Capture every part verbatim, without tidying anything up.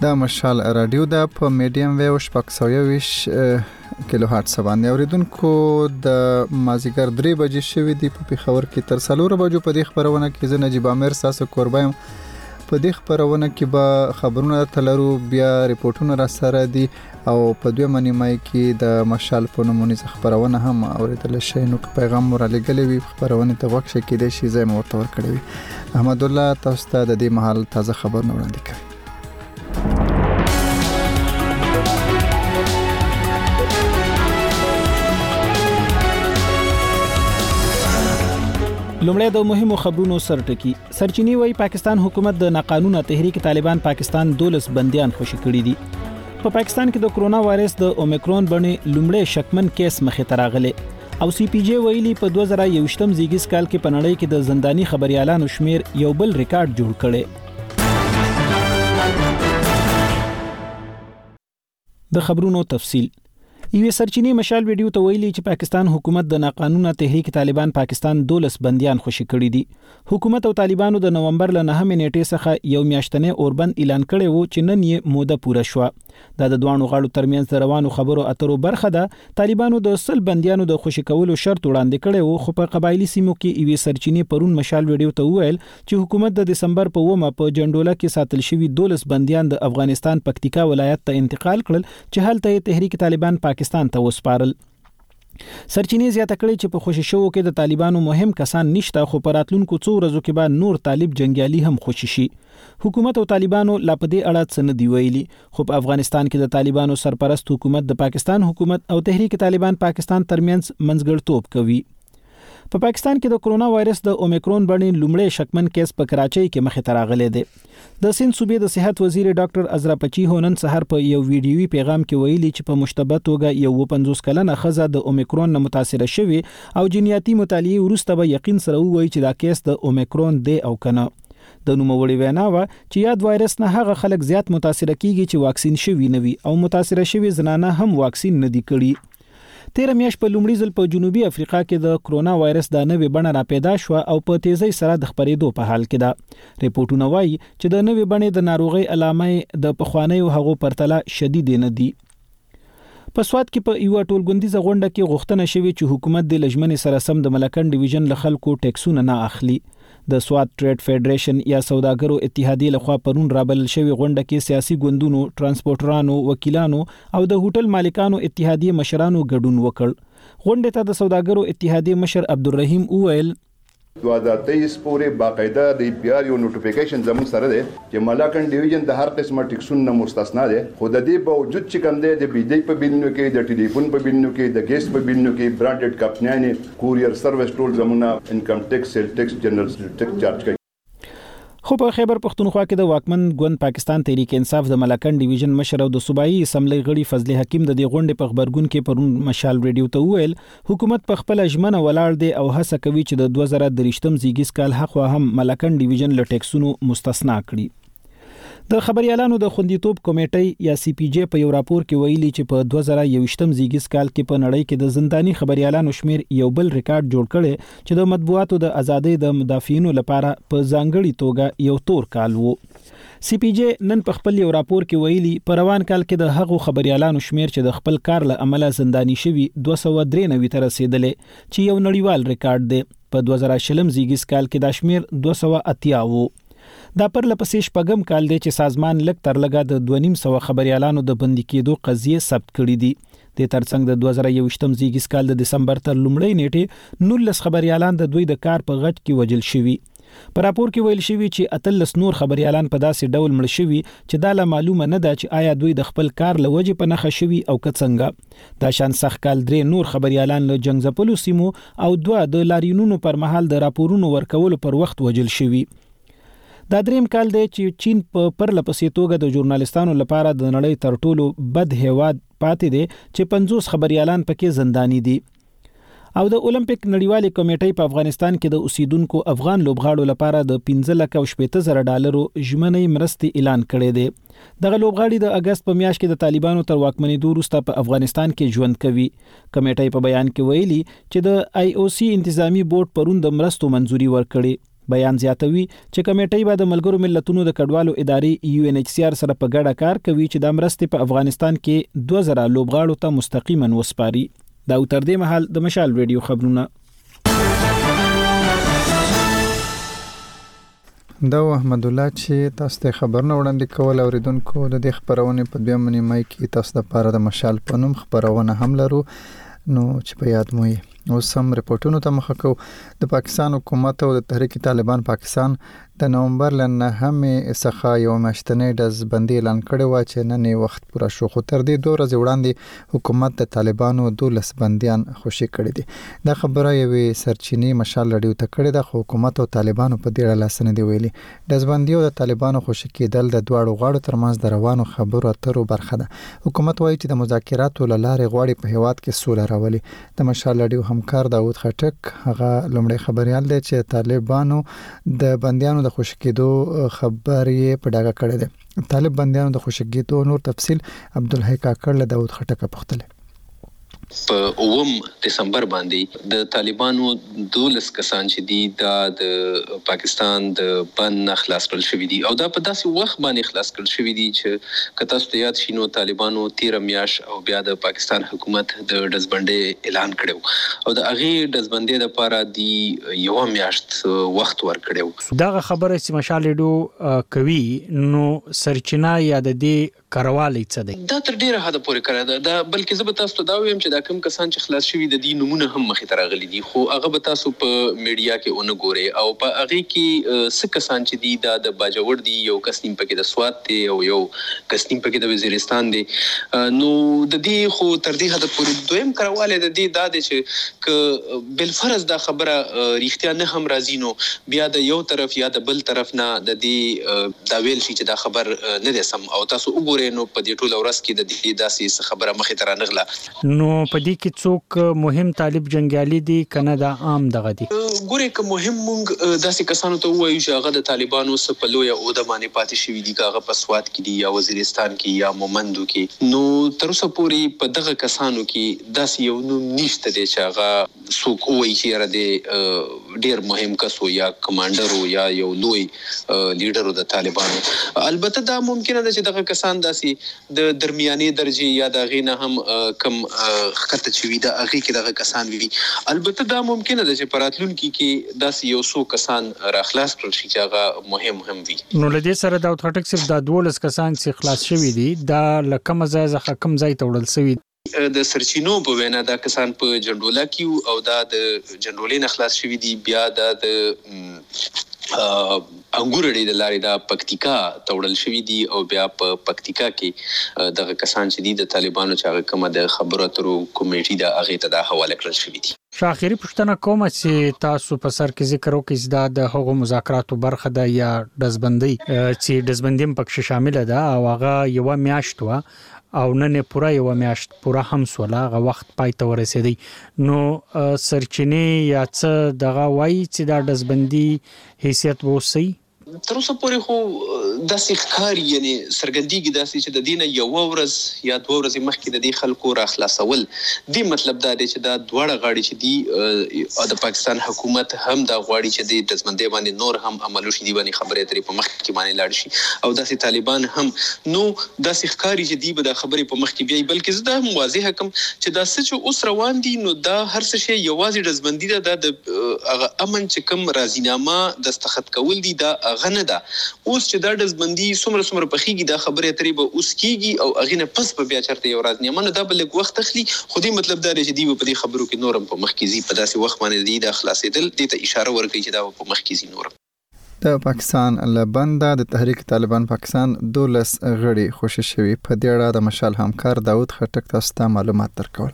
دا مشال رادیو د په میډیم ویو شپږ سوه یوویش کیلو هرتز باندې اوریدونکو د مازیګر درې بجې شوې دي په پیښور کې تر څلور بجو په دې خبرونه کې زه نجیب عامر تاسو کوربایم په دې خبرونه کې به خبرونه تلرو بیا ریپورتونه را سره دي او په دوه منیمای کې د مشال په نمونه خبرونه هم اوریدل شي نو پیغام مور لګلې وي خبرونه ته وخت کې د شي زې مورته ور کړی وي احمد الله تاسو ته د دې محل تازه خبرونه وړاندې کوي. لومړی د مهمو خبرونو سرټکی سرچینی وای پاکستان حکومت د ناقانونه تحریک طالبان پاکستان دولس بنديان خوشی کړی دي. په پا پاکستان کې د کرونا وایرس د اومیکرون باندې لومړی شکمن کیس مخې ته راغلی او سی پی جی ویلي په دوه زره یوویشتم زیږیز کال کې په نړۍ کې د زنداني خبريالانو شمیر یو بل ریکارډ جوړ کړي. د خبرونو تفصیل یوه سرچینی مشال ویډیو ته ویلي چې پاکستان حکومت د ناقانونه تحریک طالبان پاکستان دولس بنديان خوشی کړی دي. حکومت او طالبانو د نومبر ل نهمې نیټې څخه یو میاشتنې اوربند اعلان کړی وو چې نن یې موده پوره شوه. دا د دوانو غاړو ترمنځ روانو خبرو اترو برخه ده. طالبانو د سل بنديانو د خوشی کولو شرط وړاندې کړی وو خو په قبایلی سیمو کې یوه سرچینی پرون مشال ویډیو ته ویل چې حکومت د دسمبر په ومه په جندوله کې ساتل شوی دولس بنديان د افغانستان پکتیکا ولایت ته انتقال کړل چې هلته تحریک طالبان پاکستان ته وسپارل. سرچینې زیاته کړې چې په خوشی شوو کې د طالبانو مهم کسان نشته خو پر راتلونکو څو ورځو کې به نور طالب جنگیالي هم خوشی شي. حکومت او طالبانو لا په دې اړه څه نه دی ویلي خو په افغانستان کې د طالبانو سرپرست حکومت د پاکستان حکومت او تحریک طالبان پاکستان ترمنځ منځګړتوب کوي. په پا پاکستان کې د کرونا وایرس د اومیکرون باندې لومړی شکمن کیس په کراچۍ کې مخې ته راغلی دی. د سند صوبې د صحت وزیر ډاکټر ازرا پچی هونن سحر په یو ویډیوي پیغام کې ویلي چې په مشتبه توګه یو پنځوس کلنه ښځه د اومیکرون نه متاثره شوې او جنیاتي مطالعې وروسته به یقین سره وایي چې دا کیس د اومیکرون دی او کنه. د نوموړي وینا و چې یاد وایرس نه هغه خلک زیات متاثره کیږي چې واکسین شوي نه وي او متاثره شوي زنانه هم واکسین نه دي کړي. تیر میاشت په لومړي ځل په جنوبي افریقا کې د کرونا وایرس د نوې بڼه را پیدا شو او په تیزی سره د خپرېدو په حال کې ده. ریپورتونه وایي چې د نوې بڼې د ناروغي علامې د پخوانیو هغو پرتله شدید نه دي. په سواد کې په یو ټولګوندیزه غونډه کې غوښتنه شوې چې حکومت د لجمنې سره سم د ملکن ډیویژن له خلکو ټیکسونه نه اخلي. د سواد ټریډ فدریشن یا سوداګرو اتحادیه لخوا پرون رابلل شوی غونډه کې سیاسي ګوندونو، ترانسپورټرانو، وکیلانو او د هوټل مالکانو اتحادیه مشرانو ګډون وکړ. غونډه ته د سوداګرو اتحادیه مشر عبدالرحیم اویل دو هزار تیئیس پورې باقاعده د پی آر یو نوټیفیکیشن زموږ سره دی چې ملاکن ډیویژن د هر قسمه ټیکسونو نه مستثنا دی خو د دې باوجود چې کوم دی د بجلی په بلونو کې د ټلیفون په بلونو کې د ګیس په بلونو کې برانډډ کمپنیانې کوریر سروس ټول زموږ انکم ټیکس سیل ټیکس جنرال ټیکس چارج کوي. خو په خیبر پختونخوا کې د واکمن ګوند پاکستان تحریک انصاف د ملاکن ډیویژن مشر او د صوبایي اسمبلی غړي فضل حکیم د دې غونډې په خبرګون کې پرون مشال ریډیو ته ویل حکومت په خپل ژمنه ولاړ دی او هڅه کوي چې د دوه زره درې زیږیز کال حق هم ملاکن ډیویژن له ټیکسونو مستثنا کړي. د خبريالانو د خوندیتوب کمیټې یا سی پی جی په یو راپور کې ویلي چې په دوه زره یوویشتم زیږیز کال کې په نړۍ کې د زنداني خبريالانو شمیر یو بل ریکارډ جوړ کړي چې د مطبوعاتو د ازادۍ د مدافعینو لپاره په ځانګړي توګه یو تور کال وو. سی پی جی نن په خپل یو راپور کې ویلي په روان کال کې د هغو خبريالانو شمیر چې د خپل کار له عمله زنداني شوي دوه سوه درې نوي ته رسیدلې چې یو نړیوال ریکارډ دی. په دوه زره شلم زیږیز کال کې دا شمیر دوه سوه اتیا وو. دا پر لپسې شپږم کال دی چې سازمان لک تر لګا د دوه نیم سوه خبريالانو د بندي کېدو قضیه ثبت کړې دي. د ترڅنګ د دوه زره یوویشتم زیږیز کال د دسمبر تر لومړۍ نیټې نولس خبريالان د دوی د کار په غټ کې وجل شوي. په راپور کې ویل شوی چې اتلس نور خبريالان په داسې ډول مړ شوي چې دا لا معلومه نه ده چې آیا دوی د خپل کار لوجه په نخښه شوي او کڅنګ. دا شان سخت کال درې نور خبريالان له جنگ ځپلو سیمو او دوه د لارینونو پر مهال د راپورونو ورکولو پر وخت وجل شوي. دا دریم کال دی چې چین په پرلپسې توګه د ژورنالستانو لپاره د نړۍ تر ټولو بد هیواد پاتې دی چې پنځوس خبريالان پکې زنداني دي. او د اولمپیک نړیوالې کمیټې په افغانستان کې د اوسیدونکو افغان لوبغاړو لپاره د پنځه لک او شپږ زره ډالرو ژمنې مرستې اعلان کړی دی. دغه لوبغاړي د اگست په میاشت کې د طالبانو تر واکمنېدو وروسته په افغانستان کې ژوند کوي. کمیټې په بیان کې ویلي چې د آی او سی انتظامی بورډ پرون د مرستو منځوري ورکړي. بیان زیاتوي چې کمیټې به د ملګرو ملتونو د کډوالو ادارې یو ان ایچ سی آر سره په ګډه کار کوي چې د مرستې په افغانستان کې دوه زره لوبغاړو ته مستقیما وسپاري. دا تر دې مهال د مشال ریډیو خبرونه. دا احمد الله چې تاسو ته خبرونه وړاندې کول اوریدونکو د دې خبرونه په دویم نیمه کې تاسو د پاره د مشال په نوم خبرونه هم لرو نو چې په یاد مو اوس هم رپورټونو ته مخه کو. د پاکستان حکومت او د تحریک طالبان پاکستان د نومبر لنهمې څخه یو میاشتنۍ ډزبندي اعلان کړې و چې نن وخت پوره شو، خو تر دې دوه ورځې وړاندې حکومت د طالبانو دولس بنديان خوشي کړي دي. دا خبره یوې سرچینې مشال رادیو ته کړې ده، خو حکومت او طالبانو په دې اړه لاس نه دی ویلي. ډزبندي او د طالبانو خوشي کېدل د دواړو غاړو ترمنځ د روانو خبرو اترو برخه ده. حکومت وایي چې د مذاکراتو لارې غواړي په هیواد کې سوله راولي. د مشال رادیو همکار داوود خټک هغه لومړی خبريال دی چې طالبانو د بنديانو د خوشی کېدو خبرې په ډاګه کړې ده. طالب بنديانو د خوشی کېدو نور تفصیل عبدالحی کاکړ له داوود خټک پوښتنه. په اوم دسمبر باندې د طالبانو دولس کسان چې دي دا د پاکستان د بند خلاص کړل شوی دي او دا په داسې وخت باندې خلاص کړل شوی دي چې کته ست یاد شینو طالبانو تیر میاش او بیا د پاکستان حکومت د ډزبندۍ اعلان کړو او د اغه ډزبندۍ لپاره دی یو میاشت وخت ور کړو. دا خبره چې مشال ریډیو کوي نو سرچینه یا د دې کاروالی څه دی؟ دا تر ډیره حد پورې کړه ده دا بلکې زه به تاسو ته دا وایم چې دا کوم کسان چې خلاص شوي د دې نمونه هم مخې ته راغلي دي خو هغه به تاسو په میډیا کې ونه ګورئ او په هغه کې څه کسان چې دي دا د باجوړ دي، یو کس نیم پکې د سوات دی او یو کس نیم پکې د وزیرستان دی. نو د دې خو تر دې حد پورې دویم کاروالی د دې دا دی چې ک بل فرض دا خبره ریښتیا نه هم راځي نو بیا د یو طرف یا د بل طرف نه د دې دا ویل شي چې دا خبر نه دی سم او تاسو وګورئ نو په دې ټول ورځ کې د دې داسې خبره مخې ته رانغله. نو په دې کې څوک مهم طالب جنگیالي دي کنه دا عام دغه دي؟ ګوره که مهم مونږ داسې کسانو ته وایو چې هغه د طالبانو سپلو یا اوده باندې پاتې شوي دي، هغه په سوات کې دي یا وزیرستان کې یا مومندو کې، نو تر اوسه پورې په دغه کسانو کې داسې یو نوم نشته دی چې هغه څوک وایي چې یاره دی ډیر مهم کس یا کمانډر یا یو لوی لیډر د طالبانو. البته دا ممکنه ده چې دغه کسان داسې د درمیاني درجه یا د غینه هم کم خطه چوي د اغه کې دغه کسان وي. البته دا ممکنه ده چې پراتلونکو کې داسې یو څو کسان راخلاص کړل شي چې هغه مهم هم وي. نو لدې سره دا ټټک صرف د دولس کسان چې خلاص شوي دي دا لکه مزایزه کم ځای ته وړل شوی د سرچینو په وینا دا کسان په جنډولا کې او دا د جنډولې نه خلاص شوی دي. بیا د انګور ډېر د لارې دا پکتیکا توړل شوی دي او بیا په پکتیکا کې دغه کسان چې دي د طالبانو چې هغه کومه د خبرو اترو کمیټې دا هغه ته د حواله کړل شوی دي. شاخري پښتنه کومه چې تاسو په سر کې ذکر وکړئ دا د هغو مذاکراتو برخه ده یا دزبندۍ چې دزبندۍ پکې شامل ده او هغه یو میاشت و او نن پورا یو میاشت پورا هم سولا غ وخت پای ته ورسېدی. نو سرچینې یا څه دغه وایي چې دا دزبندۍ حیثیت ووسی؟ تر اوسه پورې خو داسې ښکاري یعنی څرګندېږي داسې چې د دې نه یوه ورځ یا دوه ورځې مخکې د دې خلکو راخلاصول دې مطلب دا دی چې دا دواړه غاړې چې دي د پاکستان حکومت هم دا غواړي چې د دزبندۍ باندې نور هم عمل وشي، دې باندې خبرې اترې په مخ کې باندې لاړ شي او داسې طالبان هم نو داسې ښکاري چې دې به دا خبرې په مخ کې بیایي. بلکې زه دا هم واضحه کړم چې دا څه چې اوس روان دي نو دا هر څه شی یوازې دزبندۍ ده، دا د هغه امن چې کوم راضینامه دستخط کول دي دا هغه نه ده. اوس چې دا دزبندۍ څومره څومره پخېږي دا خبرې اترې به اوس کېږي او هغې نه پس به بیا چېرته یو راضینامه نو دا به لږ وخت اخلي، خو دې مطلب دا دی چې دوی به په دې خبرو کې نور هم په مخ کې ځي، په داسې وخت باندې دوی دا خلاصېدل دې ته اشاره ورکوي چې دا به په مخ کې ځي نور. د پاکستان له بنده د تحریک طالبان پاکستان دولس غړي خوشي شوي. په دې اړه د مشال همکار داوود خټک تاسو ته معلومات درکول.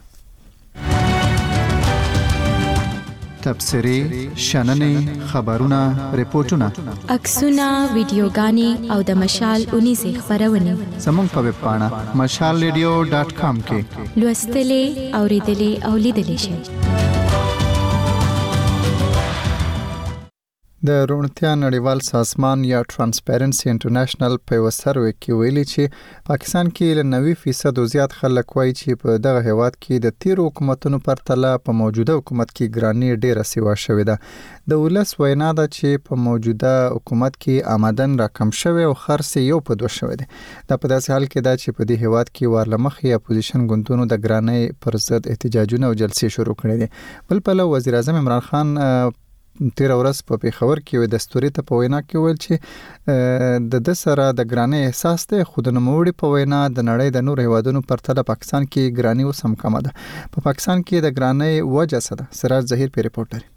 تبصرې، شننې، خبرونه، ریپورتونه، عکسونه، ویډیوګانې او د مشال اونیزې خبرونه زموږ په ویب پاڼه مشال ریډیو ډاټ کام کې لوستلې، اوریدلې او لیدلې شئ. د روڼتیا نړیوال سازمان یا ترانسپیرنسي انټرنیشنل په یو سروې کې ویلي چې پاکستان کې له نوي فیصد زیات خلک وایي چې په دغه هیواد کې د تیر حکومتونو پر تله په موجوده حکومت کې ګرانی ډیره سیوا شوې ده. د ولس وینا ده چې په موجوده حکومت کې آمدن راکم شوی او خرڅ یو په دوه شوی دی. دا په داسې حال کې ده چې په دې هیواد کې ورلمخې اپوزیشن ګوندونو د ګرانی پر ضد احتجاجونه او جلسې شروع کړې دي. بل پلو وزیر اعظم عمران خان تیر ورځ په پیښور کې د دستوري ته په وینا کې ویل چې د د سره د ګرانی احساس ته خود نوموړي په وینا د نړۍ د نور هیوادونو پر تله پاکستان کې ګرانی اوس هم کمه ده. په پاکستان کې د ګرانی وجه څه ده؟ سراج ظهیر په ریپورت لري.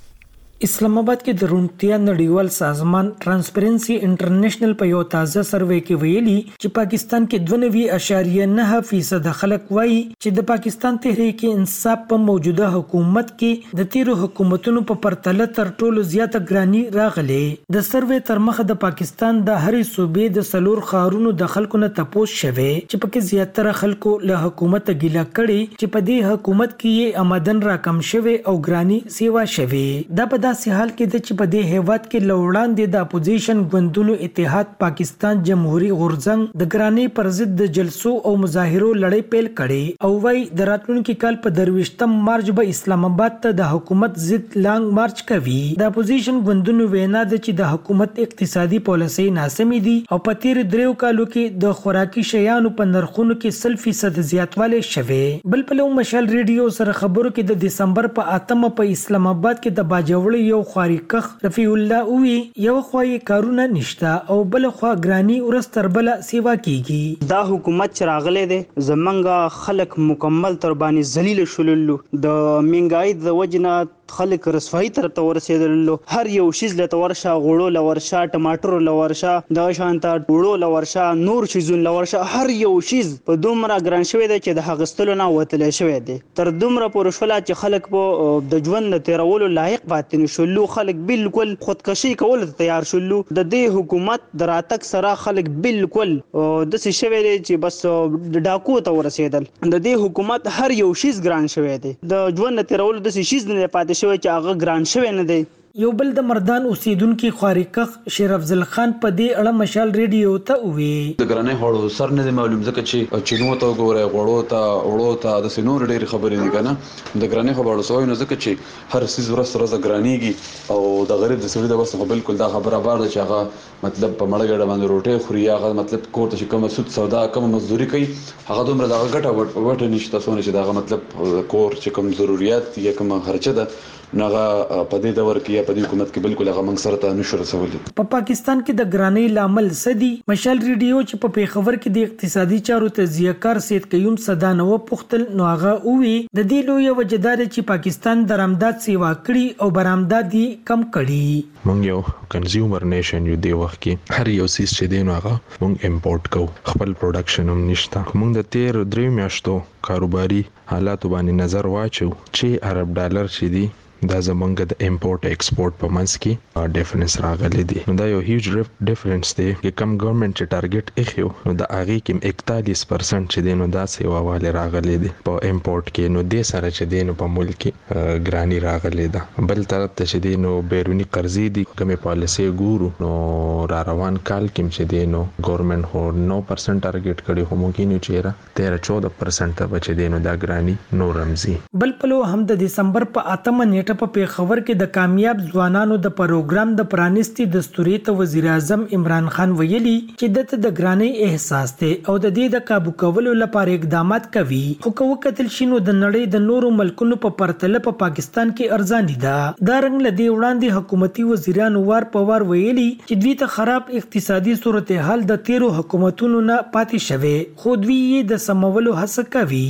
اسلام آباد کې د روڼتیا نړیوال سازمان ترانسپیرنسي انټرنیشنل په یو تازه سروې کې ویلي چې پاکستان کې دوه نوي اعشاریه نه فیصد خلک وایي چې د پاکستان تحریک انصاف په موجوده حکومت کې د تیرو حکومتونو په پرتله تر ټولو زیاته ګرانی راغلې. د سروې تر مخه د پاکستان د هرې صوبې د سلور خارونو د خلکو نه تپوس شوه چې پکې زیاتره خلکو له حکومت ګیله کړي چې په دې حکومت کې آمدن راکم شوه او ګرانی سیوا شوه. دا په داسې حال کې د چې په دې هیواد کې لوړاندې د اپوزیشن ګوندونو اتحاد پاکستان جمهوریت غورځنګ د ګرانی پر ضد د جلسو او مظاهرو لړۍ پیل کړي او وايي د راتلونکي کال په درویشتم مارچ به اسلام آباد ته د حکومت ضد لانګ مارچ کوي. د اپوزیشن ګوندونو وینا ده چې د حکومت اقتصادي پالیسي ناسمې دي او په تیر دریو کالو کې د خوراکي شیانو په نرخونو کې سل فیصد زیاتوالی شوه. بل په لوم مشال ریډیو سره خبرو کې د دسمبر په اتمه په اسلام آباد کې د باجوړ یو خاریکخ رفیع الله اوی یو خوای کارونه نشتا او بل خوا ګرانی ورستر بل سیوا کیږي. دا حکومت چراغله ده زمنګ خلک مکمل تر باندې ذلیل شوللو د منګای د وجنه خلک رسوایی تر ته ورسېدل. هر یو شیز له ورشه غوړو له ورشه ټماټر له ورشه د شانته ټوړو له ورشه نور شیزون له ورشه هر یو شیز په دومره ګران شوی دی چې د هغستلو نه وتل شوی دی. تر دومره پورې شولا چې خلک په د ژوند تیرولو لایق پاتې نشولو. خلک بالکل خودکشي کول تیار شولو. د دې حکومت دراتک سره خلک بالکل د څه شوی دی چې بس د ډاکو ته ورسېدل. د دې حکومت هر یو شیز ګران شوی دی. د ژوند تیرولو د شیز نه پاتې شوی چې هغه ګران شوی نه دی. یو بل د مردان اوسیدونکو خاریکخ شیر افضل خان په دې اړه مشال ریډیو ته وی د ګرانې هړو سر نه معلوم ځکه چې چینو ته وګوره غوړو ته وړو ته د سينور ډېر خبرې نه کنه د ګرانې خبرو سوي نه ځکه چې هر سیز ورس ورځ ګرانېږي او د غریب د سړي د بس بالکل دا خبره بار ده چې هغه مطلب په مړ ګډه باندې روټي خوري هغه مطلب کوړ ته کوم سود سودا کوم مزدوري کوي هغه دومره دا غټه وټه نشته سونه چې دا مطلب کور چې کوم ضرورت یا کوم خرچه ده نغه په دې دور کې یا په دې حکومت کې بالکل هغه موږ سره ته نشو رسولي. په پاکستان کې د ګرانی لامل سدي مشال ریډیو چې په پیښور کې د اقتصادي چارو تجزیه کار سید قیوم صدانو پختل نو هغه اووي د دې لوی وجدار چې پاکستان درآمدات سیوا کړی او برآمدات کم کړی. مونږ یو کنزیومر نیشن یو دی وخت کې هر یو سیس چې دی نو هغه مونږ امپورټ کوو. خپل پروډکشن هم نشته. مونږ د تیر درې میاشتو کاروباري حالات باندې نظر واچو چې عرب ډالر چې دی دا زمونږ د امپورټ ایکسپورټ په منځ کې ډیفرنس راغلی دی. نو دا یو هیوج ډیفرنس دی چې کم ګورنمنت چې ټارګټ ایخیو نو د هغه کې اکتالیس پرسنټ چې دی نو دا سیواواله راغلی دی په امپورټ کې. نو د سره چې دی نو په ملک کې ګرانی راغلی ده. بل طرف ته چې دی نو بیرونی قرضې دي کومه پالیسي ګورو نو را روان کال کې چې دی نو ګورنمنت هو نو پرسنټ ټارګټ کړي هم کې نو چیرې تیرہ چودہ پرسنټ بچ دی نو دا ګرانی نو رمزي. بل پلو هم د دسمبر په اتمه نیټه په پیښور کې د کامیاب ځوانانو د پروګرام د پرانیستي دستوري ته وزیر اعظم عمران خان ویلي چې د ګرانی احساس ته او د دې د قابو کولو لپاره اقدامات کوي. خو کو کتل شینو د نړۍ د نورو ملکونو په پرتله په پاکستان کې ارزاني ده. دا رنګ لدی وړاندې حکومتي وزیرانو وار په وار ویلي چې دوی ته خراب اقتصادي صورتحال د تیرو حکومتونو نه پاتې شوه خو دوی یې د سمولو هڅه کوي.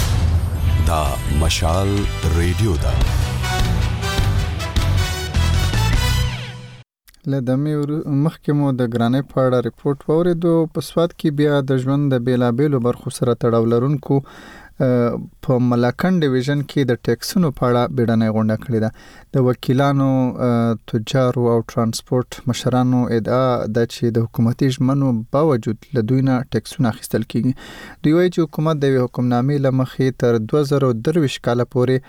دا مشال ریډیو دا له دمې مخکې مو د ګرانی په اړه ریپورت واوریدو. په سواد کې بیا د ژوند د بیلابېلو برخو سره تړاو لرونکو په ملاکنډ ډیویژن کې د ټیکسونو په اړه بیړنۍ غونډه کړې ده. د وکیلانو، تجارو او ترانسپورت مشرانو ادعا ده چې د حکومتي ژمنو باوجود له دوی نه ټیکسونه اخیستل کیږي. دوی وایي چې حکومت د یوې حکمنامې له مخې تر دوه زره درویشت کاله پورې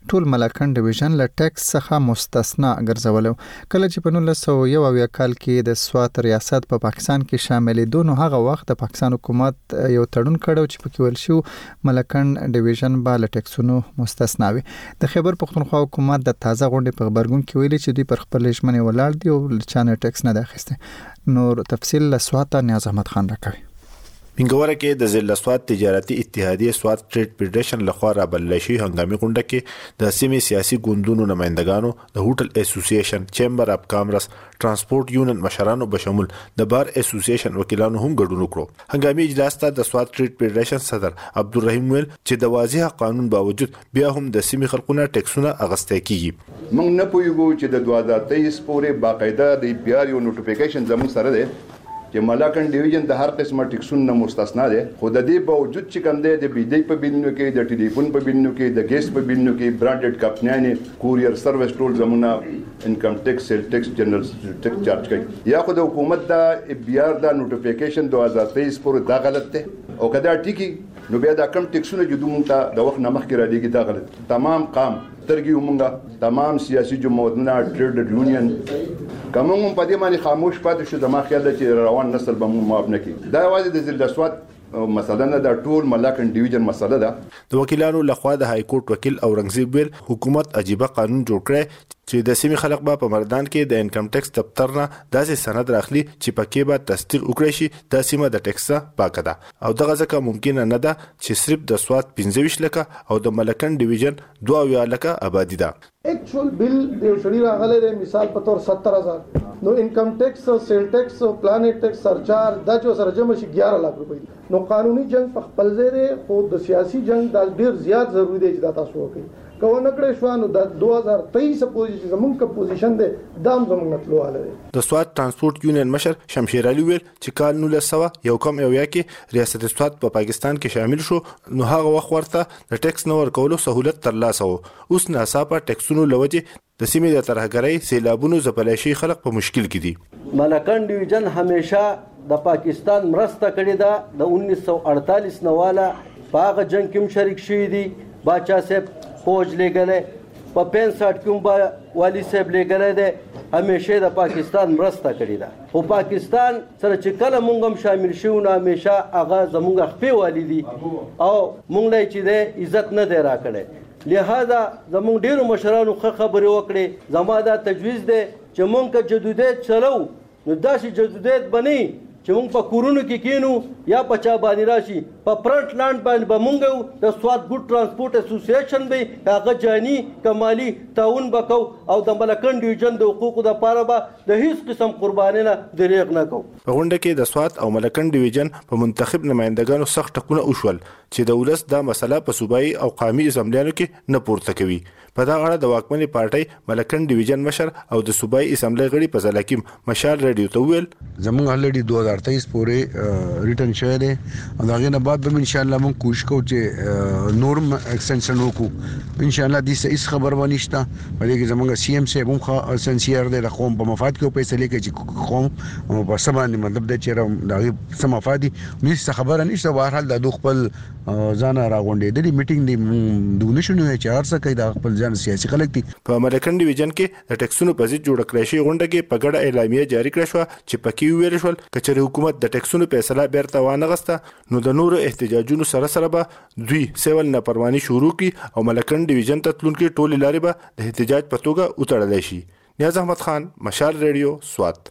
ټول ملاکنډ ډیویژن له ټیکس څخه مستثنا ګرځولو. کله چې په نولس سوه یو اویا کال کې د سوات ریاست په پاکستان کې شاملېدو، نو هغه وخت د پاکستان حکومت یو تړون کړو چې پکې ویل شو ملاکنډ ډیویژن به له ټیکسونو مستثنا وي. د خیبر پختونخوا حکومت د تازه غونډې په خبرګون کې ویلي چې دوی پر خپل ژمنې ولاړ دي او چانه ټیکس نه اخیسته. نور تفصیل له سوات نیاز احمد خان راکوي. منګوره کې د ضلع سوات تجارتي اتحادیه سوات ټریډ فدریشن لخوا را بلل شوی هنګامي غونډه کې د سیمې سیاسي ګوندونو نمائندګانو، د هوټل اسوسییشن، چیمبر اف کامرس، ترانسپورت یونین مشرانو بشمول د بار اسوسییشن وکیلانو هم ګډون وکړو. هنګامي اجلاس ته د سوات ټریډ فدریشن صدر عبدالرحیم ویل چې د واضح قانون باوجود بیا هم د سیمې خلکونه ټیکسونه اغستې کیږي. موږ نه پوهیږو چې د دوه هزار تیئیس پورې باقاعده د پی آر یو نوټیفیکیشن زموږ سره دی چې ملاکنډ ډیویژن د هر قسمه ټیکسونو مستثنا دی، خو د دې باوجود چې کوم دی د بجلی په بلونو کې، د ټلیفون په بلونو کې، د ګیس په بلونو کې برانډډ کمپنیانې کوریر سروس ټول زمونه انکم ټیکس، سیل ټیکس، جنرال ټیکس چارج کوي. یا خو د حکومت د بی آر د نوټیفیکیشن دوه هزار تیئیس پورې دا غلط دی او کدا ټیکی نو بیا دا کم ټیکسونه جدو مونږ ته د وخت نه مخکې را لېږي دا غلط. تمام قام ترګي ومونږه تمام سیاسي جماعتونه ټریډ یونین کوم هم په دې باندې خاموش پاتې شو. د ما خیال دی چې روان نسل به مو معاف نه کړي. دا یوازې د ضلع سوات مسله نه ده، ټول ملاکنډ ډیویژن مسله ده. د وکیلانو لخوا د های کورټ وکیل اورنګزیب ویل حکومت عجیبه قانون جوړ کړی چې د سیمې خلک به په مردان کې د انکم ټیکس دفتر نه داسې سند راخلي چې پکې به تصدیق وکړي شي د سیمه د ټیکس پاکه ده، او دغه ځکه ممکن نه ده چې صرف د سوات پنځه ویشت لکه او د ملاکنډ ډیویژن دوه اویا لکه آبادی ده. ایکچوال بل د شړی راغله د مثال په تور ستر هزار نو انکم ټیکس، سیل ټیکس، پلانټ ټیکس، سرچارج دا چې سره جمع شي ګیاره لک روپۍ. نو قانوني جنگ په خپل ځای خو د سیاسي جنگ د ډیر زیات ضروری دی چې دا تاسو وکړئ. کوو نکړې شو نو د دوه هزار تیئیس پوزیشن زمونږ پوزیشن دی دام زمونږ نتلواله دی. د سوات ترانسپورت یونین مشر شمشیر علي ویل چې کال نولس سوه یو کم اویا کې ریاست سوات په پاکستان کې شامل شو، نو هغه وخت ورته د ټیکس نه ورکولو سہولت ترلاسه و. اوس ناڅاپه ټیکسونو لوجه د سیمې د ترهګرۍ سیلابونو ځپلای شي خلک په مشکل کې دي. ملاکنډ ډیویژن همیشه د پاکستان مرسته کړې ده. د انیس سوه اړتالیس نواله په هغه جنگ کې هم شریک شوي دي. باچا صاحب فوج لېږلی، په پینسټ کې هم به والي صاحب لېږلی دی. همیشه د پاکستان مرسته کړې ده، خو پاکستان سره چې کله مونږ هم شامل شوو نو همیشه هغه زمونږ خپې والي دي او مونږ له چې دی عزت نه دی راکړی. لہذا زمونږ ډیرو مشرانو ښه خبرې وکړې. زما دا تجویز دی چې مونږ که جدودیت چلو نو داسې جدودیت به نه چې مونږ په کورونو کې کینو یا په چا باندې راشي. په فرنٹ لاند باندې به مونږ د سوات ګوډ ترانسپورت اسوسییشن به هغه جاني کمالي تعاون وکاو او د ملاکنډ ډیویژن د حقوقو لپاره به د هیڅ قسم قرباني نه دریغ نه کوو. په غونډه کې د سوات او ملاکنډ ډیویژن په منتخب نمائندګانو سخت ټکونه وشول چې د ولس دا مسله په صوبایي او قومي اسمبلیانو کې نه پورته کوي. په دا اړه د واکمنې پارټۍ ملاکنډ ډیویژن مشر او د صوبایي اسمبلی غړي په ځلکیم مشال رادیو ته ویل زموږ الریډي دوه هزار تیئیس پورې ریټن شوی دی او دا غینه بعد به ان شاء الله موږ کوشش کوو چې نورم ایکستنشن وکړو. ان شاء الله دې هیڅ خبر ونه شته. په دې کې زموږ سی ایم صاحب هم سنسیر دی، د قوم په مفاد کې فیصله کوي چې قوم په څه باندې مطلب دی چې دا څه مفاد دي هیڅ خبره نشته. بهر حال د خپل ځان راغونډې د میټینګ دی دونه شنو چې هر څه کوي د خپل ځان سیاسي خلک دي. په ملاکنډ ډیویژن کې د ټیکسونو په ضد جوړ کړی شوی غونډه کې په ګډه اعلامیه جاری کړه شو چې پکې ویل شول کچې حکومت د ټیکسونو فیصله بیرته وانه غسته نو د نورو احتجاجونو سره سره به دوی سیول نافرمانی شروع کړي او ملاکنډ ډیویژن ته تلونکي ټول لارې به د احتجاج په توګه وتړل شي. نیاز احمد خان، مشال ریډیو، سوات.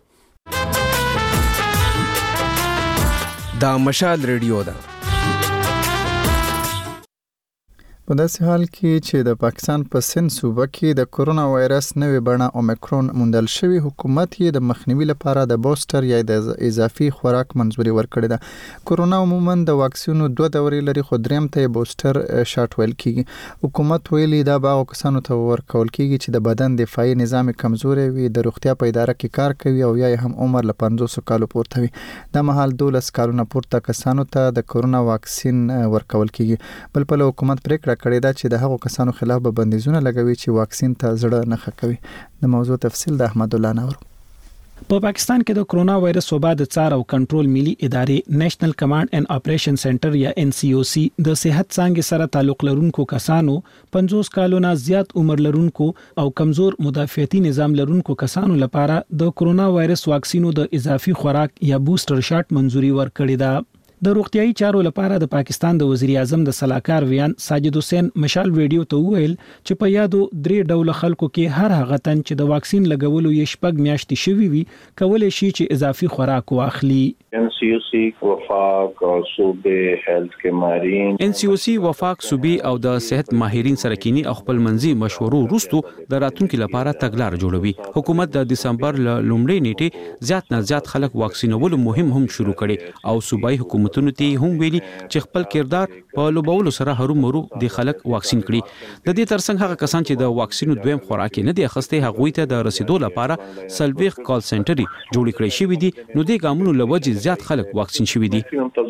دا مشال ریډیو ده. په داسې حال کې چې د پاکستان په سند صوبه کې د کورونا وایرس نوې بڼه اومیکرون موندل شوی، حکومت یې د مخنیوي لپاره د بوستر یا د اضافي خوراک منځوري ورکړې ده. کورونا عموما د واکسینو دوه دورې لري، خو دریم ته بوستر شاټ ویل کیږي. حکومت ویلي دا به کسانو ته ورکول کیږي چې د بدن دفاعي نظام کمزوري وي، د روغتیا په اداره کې کار کوي او یا هم عمر له پنځوس کالو پورته وي. د مهال دولس کالونو پورته کسانو ته د کورونا واکسین ورکول کیږي. بل په حکومت پریکړه کړې ده چې د هغو کسانو خلاف به بندیزونه لګوي چې واکسین ته زړه نه ښه کوي. د موضوع تفصیل د احمد الله نور. په پاکستان کې د کرونا وایرس وبا د څار او کنټرول ملي ادارې نېشنل کمانډ اینڈ اپریشن سنټر یا ان سی او سی د صحت څنګه سره تعلق لرونکو کسانو پنځوس کالونو زیات عمر لرونکو او کمزور مدافعتي نظام لرونکو کسانو لپاره د کرونا وایرس واکسینو د اضافي خوراک یا بوستر شاټ منزوري ورکړې ده. د روغتيایي چارو لپاره د پاکستان د وزیر اعظم د صلاحکار ویان ساجد حسین مشال ویډیو ته ویل چې په یادو درې ډول خلکو کې هر هغه تن چې د واکسین لګولو یې شپږ میاشتې شوي وي کولای شي چې اضافي خوراک واخلي. ان سی او سی وفاق او صوبې هیلث کې ماهرین ان سی او سی وفاق صوبې او د صحت ماهرین سره کینی او خپل منځي مشورو وروسته د راتلونکو لپاره تګلار جوړوي. حکومت د دسمبر لومړۍ نیټه زیات نه زیات خلک واکسینولو مهم هم شروع کړي او صوبایي حکومتونو ته هم ویلي چې خپل کردار په لوبولو سره هرو مرو د خلک واکسین کړي. د دې ترڅنګ هغه کسان چې د واکسینو دویم خوراک نه دی اخیسته هغه ته د رسیدو لپاره سلويخ کال سنټر جوړ کړی شوی دی. نو د ګامونو لوجه زیات خلک واکسین شوی دي.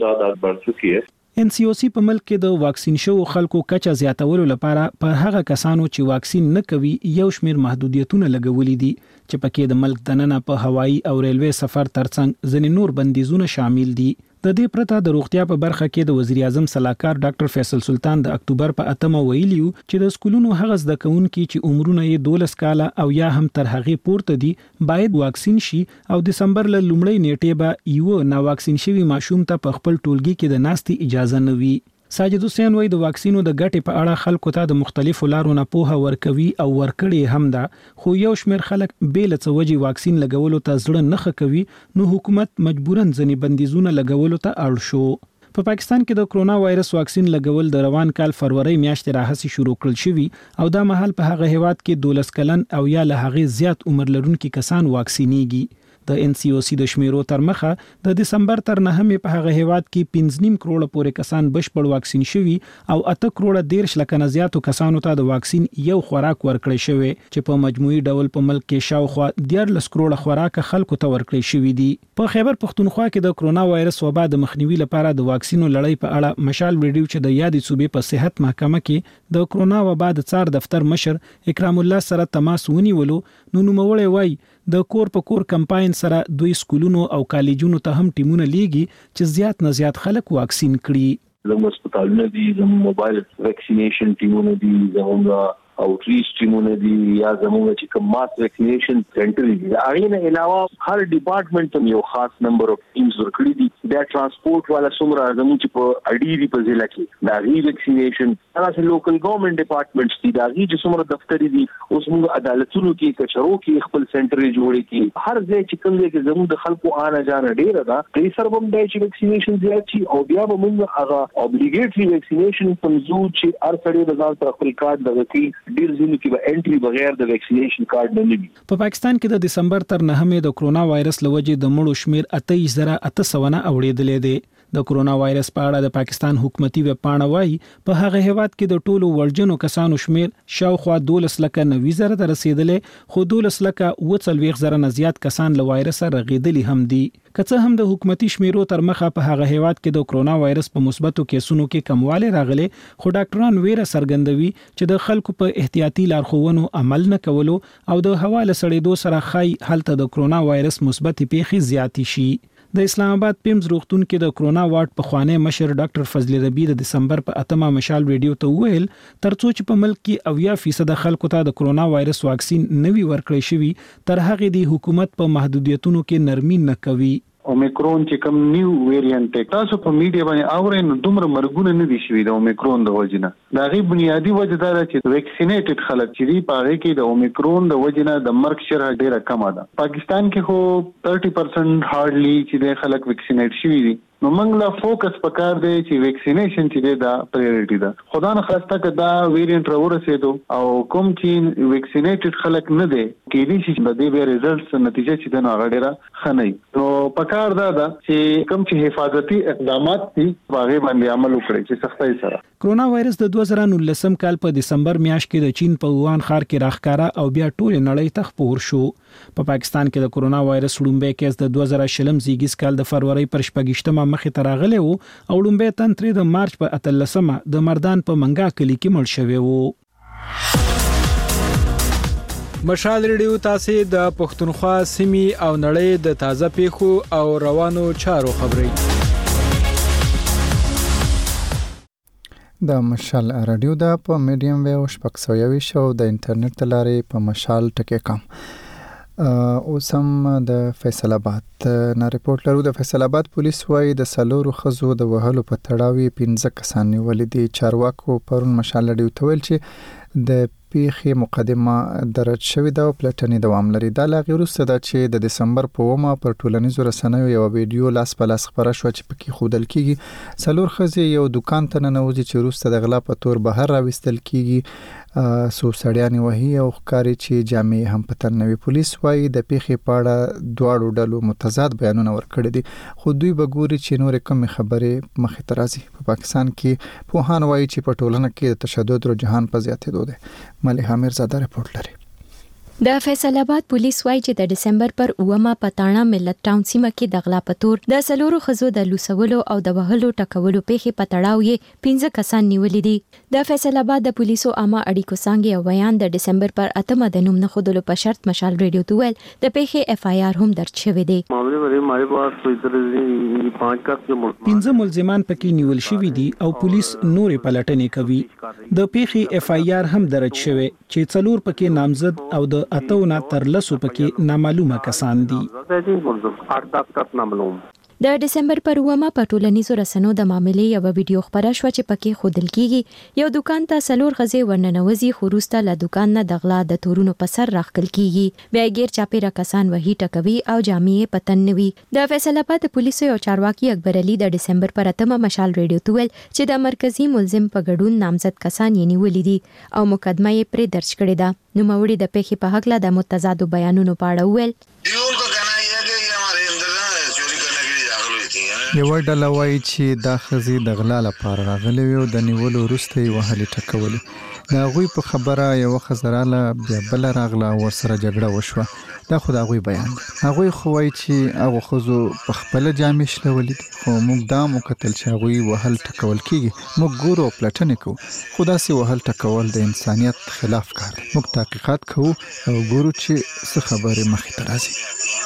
ان سی او سی په ملک کې د واکسین شو خلکو کچا زیاتولو لپاره پر هغه کسانو چې واکسین نه کوي یو شمیر محدودیتونه لګولې دي چې پکې د ملک دننه په هوایی او ریلوي سفر ترڅنګ ځینې نور بندیزونه شامل دي. د دې پرته د روغتیا په برخه کې د وزیر اعظم صلاحکار ډاکټر فیصل سلطان د اکتوبر په اتمه ویلیو چې د سکولونو هغه زده کوونکي چې عمرونه یې دولس کاله او یا هم تر هغه پورته دي باید واکسین شي او دسمبر ل لومړۍ نیټه به یو نا واکسین شوی ماشوم ته په خپل ټولګي کې د ناستي اجازه نه وي. ساجد حسین وای د واکسینو د ګټې په اړه خلکو ته د مختلفو لارو نه پوهه ورکوي او ورکړي هم ده خو یو شمیر خلک بیل څه وجې واکسین لګولو ته ځړ نه خکوي نو حکومت مجبورن ځنی بندیزونه لګولو ته اړ شو. په پاکستان کې د کرونا وایرس واکسین لګول د روان کال فروری میاشتې راهسي شروع کړل شوی او دا مهال په هغه هیواد کې دولس کلن او یا له هغه زیات عمر لرونکي کسان واکسینېږي. د ان سی او سی د شمیرو تر مخه د دسمبر تر نهمې په هغه هیواد کې پنځه نیم کروڑه پورې کسان بشپړ واکسین شوي او اته کروڑه دیرش لکه نه زیاتو کسانو ته د واکسین یو خوراک ورکړی شوی چې په مجموعي ډول په ملک کې شاوخوا دیارلس کروڑه خوراک خلکو ته ورکړی شوی دی. په خیبر پختونخوا کې د کرونا وایرس وبا د مخنیوي لپاره د واکسینو لړۍ په اړه مشال ویډیو چې د یادې صوبې په صحت محکمه کې د کرونا وبا د څار دفتر مشر اکرام الله سره تماس ونیولو نو نوموړی وای د کور په کور کمپاین سره دوی سکولونو او کالجونو ته هم ټیمونه لیږي چې زیات نه زیات خلک واکسین کړي. زموږ هسپتالونه دي زموږ موبایل ویکسینیشن ټیمونه دي زموږ आउटरीच ټیمونه دي یا زموږ چې کوم ماس ویکسینیشن سنټر دي هغه نه علاوه هر ډپارټمنټ ته یو خاص نمبر اف ټیمز ورکړي دي د ترانسپورت والا څومره زموږ چې په اډی دی په ځای کې دا ری ویکسینیشن هغه لوکل ګورنمنت ډپارټمنټس دي دا ری چې څومره دفتر دي اوس موږ عدالتونو کې کچرو کې خپل سنټر جوړې کې هر ځای چې کوم ځای کې زموږ د خلکو آنا جانا ډیره ده پرې سره هم د ویکسینیشن زیات شي او بیا به موږ هغه اوبلیګیټری ویکسینیشن پنځو چې هر سړی د ځان سره خپل کارت دغه ډیر ځینو کې به انټری بغیر د ویکسینیشن کارت نه وي. په پاکستان کې د دسمبر تر نهمې د کرونا وایرس لوجې د مړو شمیر اته زره اته سوه نه اوریدلې دي. د کرونا وایرس په اړه د پاکستان حکومتي ویب پاڼه وایي په هغه هیواد کې د ټولو ورجنو کسانو شمیر شاوخوا دولس لکه نوي زره ته رسیدلې خو دولس لکه اوه څلوېښت زره نه زیات کسان له وایرس رغېدلي هم دي. که څه هم د حکومتي شمیرو تر مخه په هغه هیواد کې د کرونا وایرس په مثبتو کیسونو کې کموالی راغلی خو ډاکټران ویره څرګندوي چې د خلکو په احتیاطي لارښوونو عمل نه کولو او د هوا له سړېدو سره ښایي هلته د کرونا وایرس مثبتې پیښې زیاتې شي. د اسلام آباد پیمز روغتون کې د کرونا وارډ په خوانی مشر ډاکټر فضل ربی د دسمبر په اتمه مشال ویډیو ته ویل ترڅو چې په ملک کې اویا فیصد خلکو ته د کرونا وایرس واکسین نوي ورکړی شوی تر هغه دی حکومت په محدودیتونو کې نرمي نه کوي. اومیکرون چې کوم نیو ویریانټ تاسو په میډیا باندې اورئ نو دومره مرګونه نه دي شوي د اومیکرون د وجنه دا غي بنیادی وجه دا چې ویکسینیټډ خلک چې دی په هغه کې د اومیکرون د وجنه د مرګ شرح ډیره کم ده. پاکستان کې خو تیس پرسنټ هارډلی چې د خلک ویکسینیټ شوي دي نو موږ لا فوکس پکار دی چې ویکسینیشن چې دا پرایورټی ده. خدا نه خواسته که دا ویریانټ راورسېدو او کوم چې ویکسینیټډ خلک نه دي کې دي چې د دې به ریزلټس نتیجه چې د هغه ډیره خنۍ نو پکار دا ده چې کوم چې حفاظتي اقدامات دي هغه باندې عمل وکړي چې سختۍ سره. کرونا وایرس د دوه زره نولسم کال په دسمبر میاشت کې د چین په ووهان ښار کې راښکاره او بیا ټول نړۍ ته خپور شو. په پاکستان کې د کرونا وایرس لومړی کیس د دوه زره شلم زیږیز کال د فروری پر شپږشتمه مخې ته راغلی و او لومړی تن ترې د مارچ په اتلسمه د مردان په منګا کلي کې مړ شوی و. مشال ریډیو تاسو د پښتونخوا سیمې او نړۍ د تازه پیښو او روانو چارو خبري د مشال رادیو د په میډیم ویو شپږ سوه یویشت او د انټرنیټ لارې په مشال ټکی کام اوس هم د فیصل آباد نه ریپورت لرو. د فیصل آباد پولیس وايي د سلورو خزو د وهلو په تړاو پنځه کسان نیولي دي. چارواکو پرون مشال رادیو ته ویل چې د پیښې مقدمه درج شوې ده او پلټنې دوام لري. دا لا غیر وروسته ده چې د دسمبر په اومه پر ټولنیزو رسنیو یو ویډیو لاس په لاس خبره شوه چې پکې ښودل کیږي څلور ښځې یو دکان ته ننوځي چې وروسته د غلا په تور بهر راوستل کیږي. څو سړیانې وهي او ښکاري چې جامې هم په تن نه وي. پولیس وايي د پیښې په اړه دواړو ډلو متضاد بیانونه ورکړي دي، خو دوی به ګوري چې نورې کومې خبرې مخې ته راځي. په پاکستان کې پوهان وايي چې په ټولنه کې د تشدد رجحان په زیاتېدو دی. ملک میرزاده ریپورت لري. د فیصل آباد پولیس وايي چې د دسمبر پر اومه پټاڼه ملت ټاون سیمه کې د غلا په تور د سلورو خزو د لوسولو او د وهلو ټکولو پیښې په تړاو یې پنځه کسان نیولي دي. د فیصل آباد د پولیسو عامه اړیکو څانګې او بیان د دسمبر پر اتمه د نوم نه خودلو په شرط مشال ریډیو ته ویل د پیښې اف آی آر هم درج شوی دی. پنځه ملزمان پکې نیول شوی دي او پولیس نورې پلټنې کوي. د پیښې اف آی آر هم درج شوی چې څلور پکې نامزد او د اتونه تر لسو پکې نامعلومه کسان دي. د دسمبر پر اومه په ټولنیزو رسنیو د معاملې یو ویډیو خبره شوه چې پکې ښودل کیږي یو دکان ته څلور ښځې ورننوځي خو وروسته له دکان نه د غلا د تورونو په سر راښکل کیږي. بیا یې غیر چاپیره کسان وهي ټکوي او جامې په تن نه وي. د فیصل آباد پولیسو یو چارواکي اکبر علي د دسمبر پر اتمه مشال ریډیو ته ویل چې د مرکزی ملزم په ګډون نامزد کسان یې نیولي دي او مقدمه یې پرې درج کړې ده. نوموړي د پیښې په هکله د متضادو بیانونو په اړه وویل یو ډله وایي چې دا ښځې د غلا لپاره راغلي وي او د نیولو وروسته یې وهلې ټکولې. د هغوی په خبره یوه ښځه راله بیا بله راغله او ورسره جګړه وشوه. دا خو د هغوی بیان دی. هغوی خو وایي چې هغو ښځو په خپله جامې شلولې دي، خو موږ دا هم وکتل چې هغوی وهل ټکول کېږي. موږ ګورو او پلټنې کوو، خو داسې وهل ټکول د انسانیت خلاف کار دی. موږ تحقیقات کوو او ګورو چې څه خبرې مخې ته راځي.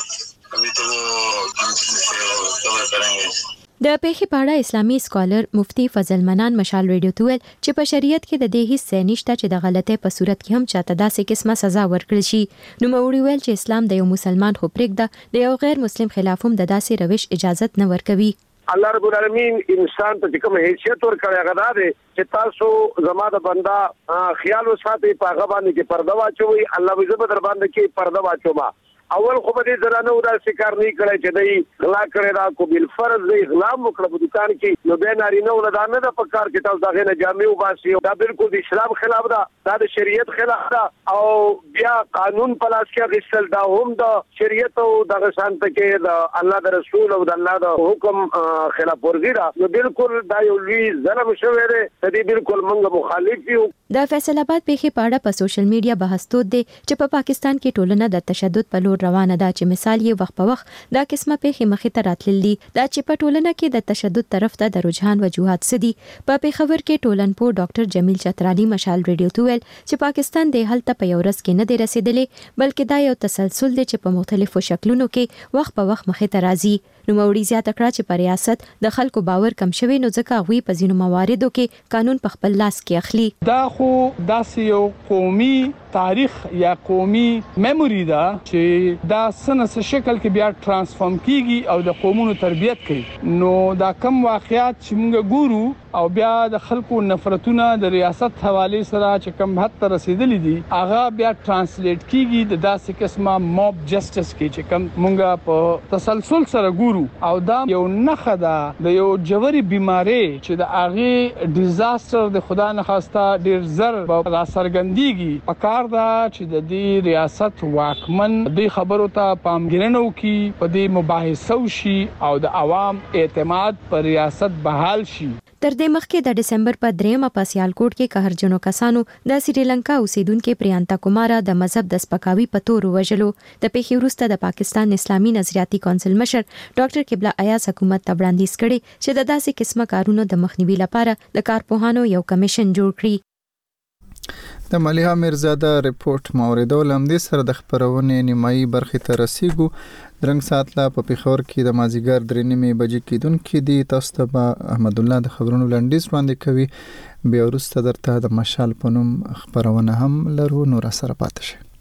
د پیښې په اړه اسلامي سکالر مفتی فضل منان مشال ریډیو ته ویل چې په شریعت کې د دې هیڅ ځای نشته چې د غلطۍ په صورت کې هم چاته داسې قسمه سزا ورکړل شي. نوموړي ویل چې اسلام د یو مسلمان خو پرېږده د یو غیر مسلم خلاف هم د داسې روش اجازت نه ورکوي. الله رب العالمین انسان ته کوم حیثیت ورکړی هغه دا دی چې تاسو زما د بندا خیال وساتئ، په هغه باندې کې پرده واچوئ. الله به زه به در باندې کې پرده واچوم. اول خو به دې زنانه دا شکار نه کړی چې دی غلا کړی دا کو بل فرض دی غلا وکړه په دکان کې نو به نارینه ولدان نه د پکار کې تاسو دغه نه جامې وباسي. دا بالکل د اسلام خلاف ده، دا د شریعت خلاف ده او بیا قانون پلاس کې غسل دا هم د شریعت او دغه شانت کې د الله د رسول او د الله د حکم خلاف ورزي ده. نو بالکل دا یو لوی ظلم شوی دی، دې بالکل موږ مخالف یو. د فیصل آباد پیښې په اړه په سوشل میډیا بحث تود دی چې په پاکستان کې ټولنه د تشدد په لور روانه ده چې مثال یې وخت په وخت دا قسمه پیښې مخې ته راتللي دا چې په ټولنه کې د تشدد طرف ته د رجحان وجوهات سدي. په پیښور کې ټولنپوه ډاکټر جمیل چترالي مشال ریډیو ته ویل چې پاکستان د هلته په یو ورځ کې نه دی رسیدلی بلکې دا یو تسلسل دی چې په مختلفو شکلونو کې وخت په وخت مخې ته راځي. نوموړي زیاته کړه چې په ریاست د خلکو باور کم شوی نو ځکه هغوی په ځینو مواردو کې قانون په خپل لاس کې اخلي. دا خو داسې یو قومي تاریخ یا قومي میموري ده چې دا سنس شکل کې بیا ترانسفورم کیږي او د قومونو تربیت کوي. نو دا کم واقعیات چې موږ ګورو او بیا د خلکو نفرتونه د ریاست حواله سره چې کم حد ته رسیدلې دي هغه بیا ترانسلیټ کیږي د داسې قسمه موب جسټس کې چې کم موږ په تسلسل سره ګورو او دا یو نخښه ده د یو جوړي بيماري چې د هغه ډیزاستر د خدا نه خواسته ډیر زر را سرګندېږي. پکار دا چې د دې ریاست واکمن د خبرو ته پامګرنه وکړي، په دې مباحثه وشي او د عوام اعتماد پر ریاست بحال شي. تر دې مخکې د دسمبر په دریمه په سیالکوټ کې قهرجنو کسانو د سریلانکا اوسیدونکو پریانتا کومارا د مذهب د سپکاوي په تور وژلو. د پیښې وروسته د پاکستان اسلامي نظریاتي کونسل مشر ډاکټر قبله ایاز حکومت ته وړاندیز کړي چې د داسې قسمه کارونو د مخنیوي لپاره د کارپوهانو یو کمیشن جوړ کړي. د مليحه میرزاده رپورت موریدو لمدې سره د خبرونې نیمایي برخې ته رسیدو. درنګ سات لا په پیښور کې د مازیګر درې نیمې بجې کېدونکې دي. تاسو ته احمد الله د خبرونو لنډیز وړاندې کوي. بیا وروسته درته د مشال په نوم خبرونه هم لرو، نور سره پاتې شئ.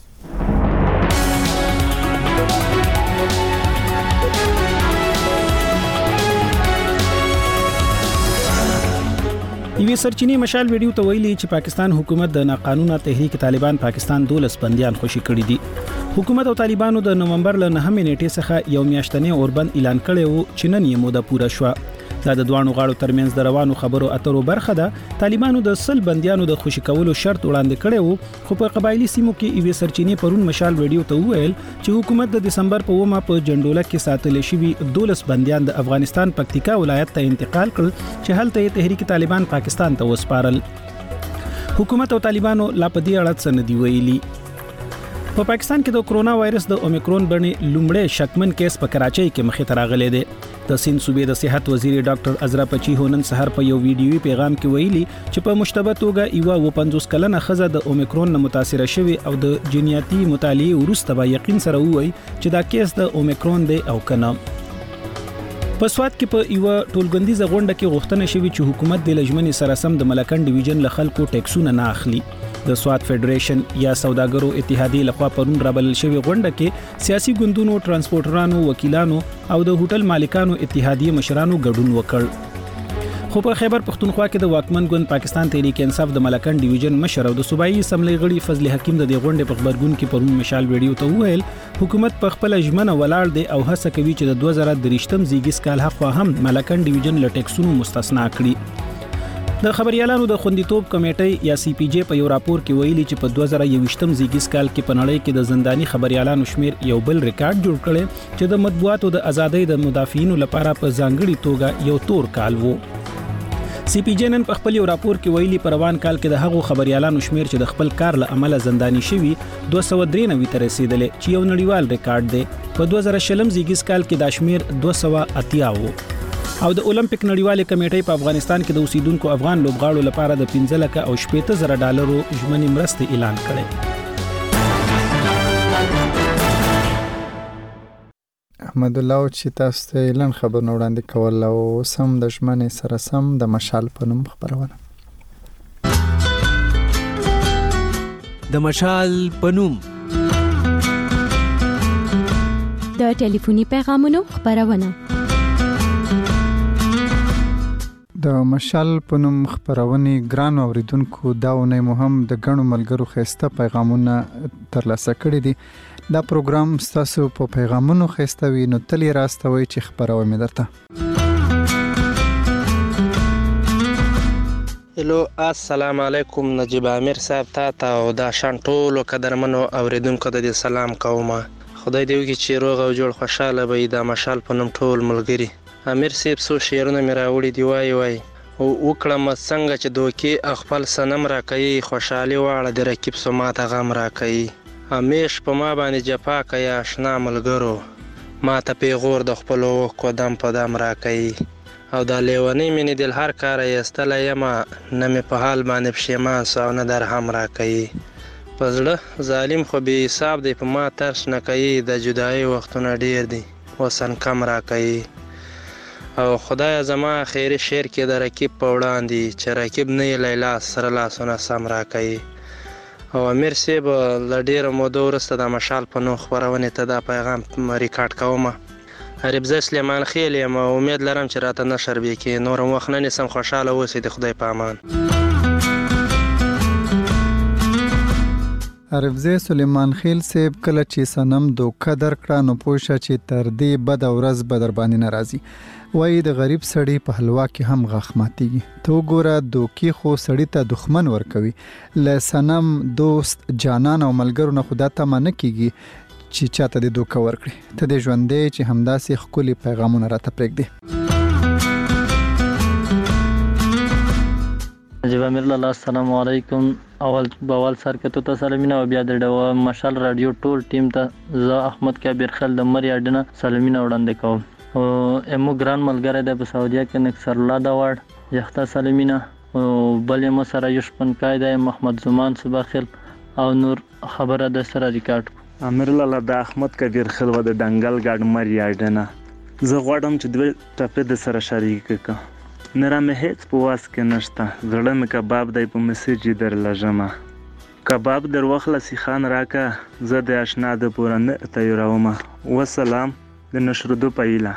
یوه سرچینی مشال ویډیو ته ویلي چې پاکستان حکومت د ناقانونه تحریک طالبان پاکستان دولس بنديان خوشي کړي دي. حکومت او طالبانو د نومبر ل نهمې نیټې څخه یو میاشتنی اوربند اعلان کړی وو چې نن یې موده پوره شوه. دا د دوانو غاړو ترمنځ د روانو خبرو اترو برخه ده. طالبانو د سل بنديانو د خوشي کولو شرط وړاندې کړی وو، خو په قبایلی سیمو کې یوه سرچینی پرون مشال ویډیو ته ویل چې حکومت د دسمبر په ومه په جندوله کې ساتل شوی دولس بنديان د افغانستان پکتیکا ولایت ته انتقال کړل چې هلته تحریک طالبان پاکستان ته وسپارل. حکومت او طالبانو لا په دې اړه څه نه دی ویلي. په پا پاکستان کې د کرونا وایرس د اومیکرون بڼې لومړی شکمن کیس په کراچۍ کې مخې ته راغلی دی. د سند صوبې د صحت وزیر ډاکټر ازرا پچی هونن سحر په یو ویډیوي پیغام کې ویلي چې په مشتبه توګه یو و پنځوس کلنه خزه د اومیکرون نه متاثره شوی او د جینیاتي مطالعه وروسته به یقین سره وایي چې دا کیس د اومیکرون دی او کنه. په سواد کې په یو ټولګندیزه غونډه کې غوښتنه شوې چې حکومت د لجمنې سره سم د ملکن ډیویژن له خلکو ټیکسونه نه اخلي. د سواد فدریشن یا سوداګرو اتحادیه لخوا پرون رابل شوی غونډه کې سیاسي ګوندونو، ترانسپورټرانو، وکیلانو او د هوټل مالکانو اتحادیه مشرانو ګډون وکړ. خو په خیبر پختونخوا کې د واکمن ګوند پاکستان تحریک انصاف د ملکن ډیویژن مشر او د صوبایي اسمبلی غړي فضل حکیم د دې غونډې په خبرګون کې پرون مشال ویډیو ته ویل حکومت په خپل ژمنه ولاړ دی او هڅه کوي چې د دوه زره درې زیږیز کال حق هم ملکن ډیویژن له ټیکسونو مستثنا کړي. د خبريالانو د خوندیتوب کمیټې یا سی پی جی په یو راپور کې ویلي چې په دوه زره یوویشتم زیږیز کال کې په نړۍ کې د زنداني خبريالانو شمیر یو بل ریکارډ جوړ کړي چې د مطبوعاتو د ازادۍ د مدافعینو لپاره په ځانګړي توګه یو تور کال وو. سی پی جی نن په خپل یو راپور کې ویلي په روان کال کې د هغو خبريالانو شمیر چې د خپل کار له عمله زنداني شوي دوه سوه درې نوي ته رسیدلې چې یو نړیوال ریکارډ دی. په دوه زره شلم زیږیز کال کې دا شمیر دوه سوه اتیا وو. او د اولمپیک نړیوالې کمیټې په افغانستان کې د اوسیدونکو افغان لوبغاړو لپاره د پنځه لکه او شپږ زره ډالرو ژمنې مرستې اعلان کړې. احمد الله چې تاسو ته اعلان خبرونه وړاندې کول او سم د ژمنې سره سم د مشال په نوم خبرونه. د مشال په نوم د ټلیفوني پیغامونو خبرونه. د مشال په نوم خبرونه ګران اوریدونکو دا ونه مهم د غنو ملګرو خسته پیغامونه ترلاسه کړي دي. دا پروګرام ستاسو په پیغامونو خسته وي نو تلی راستوي چې خبرونه مې درته. هلو السلام علیکم نجیب امیر صاحب تا ته او دا شان ټولو قدرمنو اوریدونکو ته سلام کوم. خدای دې وکړي چې روغ او جوړ خوشاله وي د مشال په نوم ټول ملګری. امیر صاحب سو شعرونه مې راوړي دی وای وای او وکړم څنګه چې دوکي خپل سنم را کوي خوشحالي واړه د رکیب سو ماته غم را کوي. همیش په ما باندې جفا کوي آشنا ملګرو ما ته پیغور د خپل قدم په دم را کوي او دا لیونی مې دل هر کار یستل یما نه مې په حال باندې پښیمان سو نه در هم را کوي. پزړه ظالم خو به حساب دی په ما ترس نه کوي د جدای وختونه ډیر دي وسن کم را کوي. او خدای زما خیری شعر کې د رکیب په وړاندې چې رکیب نه لیلا سره لاسونه سم را کوي. او امیر صاحب ل ډیره موده وروسته د مشال په نوم خبرونه ته دا پیغام ریکارډ کوم. عربزه سلیمان خیل یم امید لرم چې راته نشر به کې نور وخت نه نسم خوشاله اوسئ د خدای په امان. عربزه سلیمان خیل صاحب کله چې سنم دوکه درکړه نو پوښه چې تر دې بد ورځ بدر باندې ناراضي وای د غریب سړی په حلوا کې هم غاخ ماتيږي. تو ګوره دوکي خو سړی ته دښمن ورکوي ل سنم دوست جانان او ملګرو نه خدا ته منه کیږي چې چاته د دوکه ورکړي. ته د ژوندې چې همداسې خولي پیغامونه راته پرېږدي. نجیب امیر الله السلام علیکم. اول باول سر کې ته سلامونه او بیا د مشال رادیو ټول ټیم ته زه احمد کبیر خل د مریا ډنه سلامونه وړاندې کوم. او امو ګران ملګری د په سعودیا کې نکسر الله دا وړ یخته سلامونه او بل مو سره یو شپنکای دی محمد زمان صباخیل او نور خبره د سره ریکارډ امیر لاله د احمد کبیر خلوه د دنګل ګاډ مری اډنه زه غواړم چې دوی ټپه د سره شریک ک نره مې هیڅ په واس کې نشته زړه مې کباب دی په میسج در لژمه کباب در وخله سی خان راکا زه د آشنا د پورن تیروم والسلام د نشردو پایله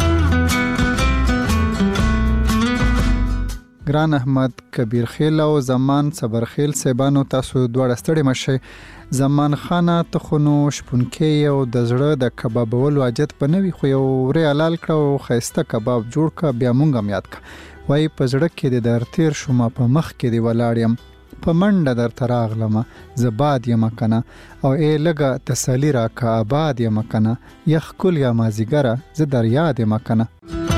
ګران احمد کبیر خیل او زمان صبرخیل سیبانو تاسو دواړه ستړي مشه زمان خانه تخونو شپونکې او د زړه د کبابولو عادت پنوي خو یو ری حلال کړو خيسته کباب جوړ کا بیا مونږ هم یاد کا وای په زړه کې د درتیر شوم په مخ کې دی ولاړم په منډه در تراغلم زباد یم کنه او ای لګه تسلی را کا آباد یم کنه یخ کل یا مازیګره ز در یاد یم کنه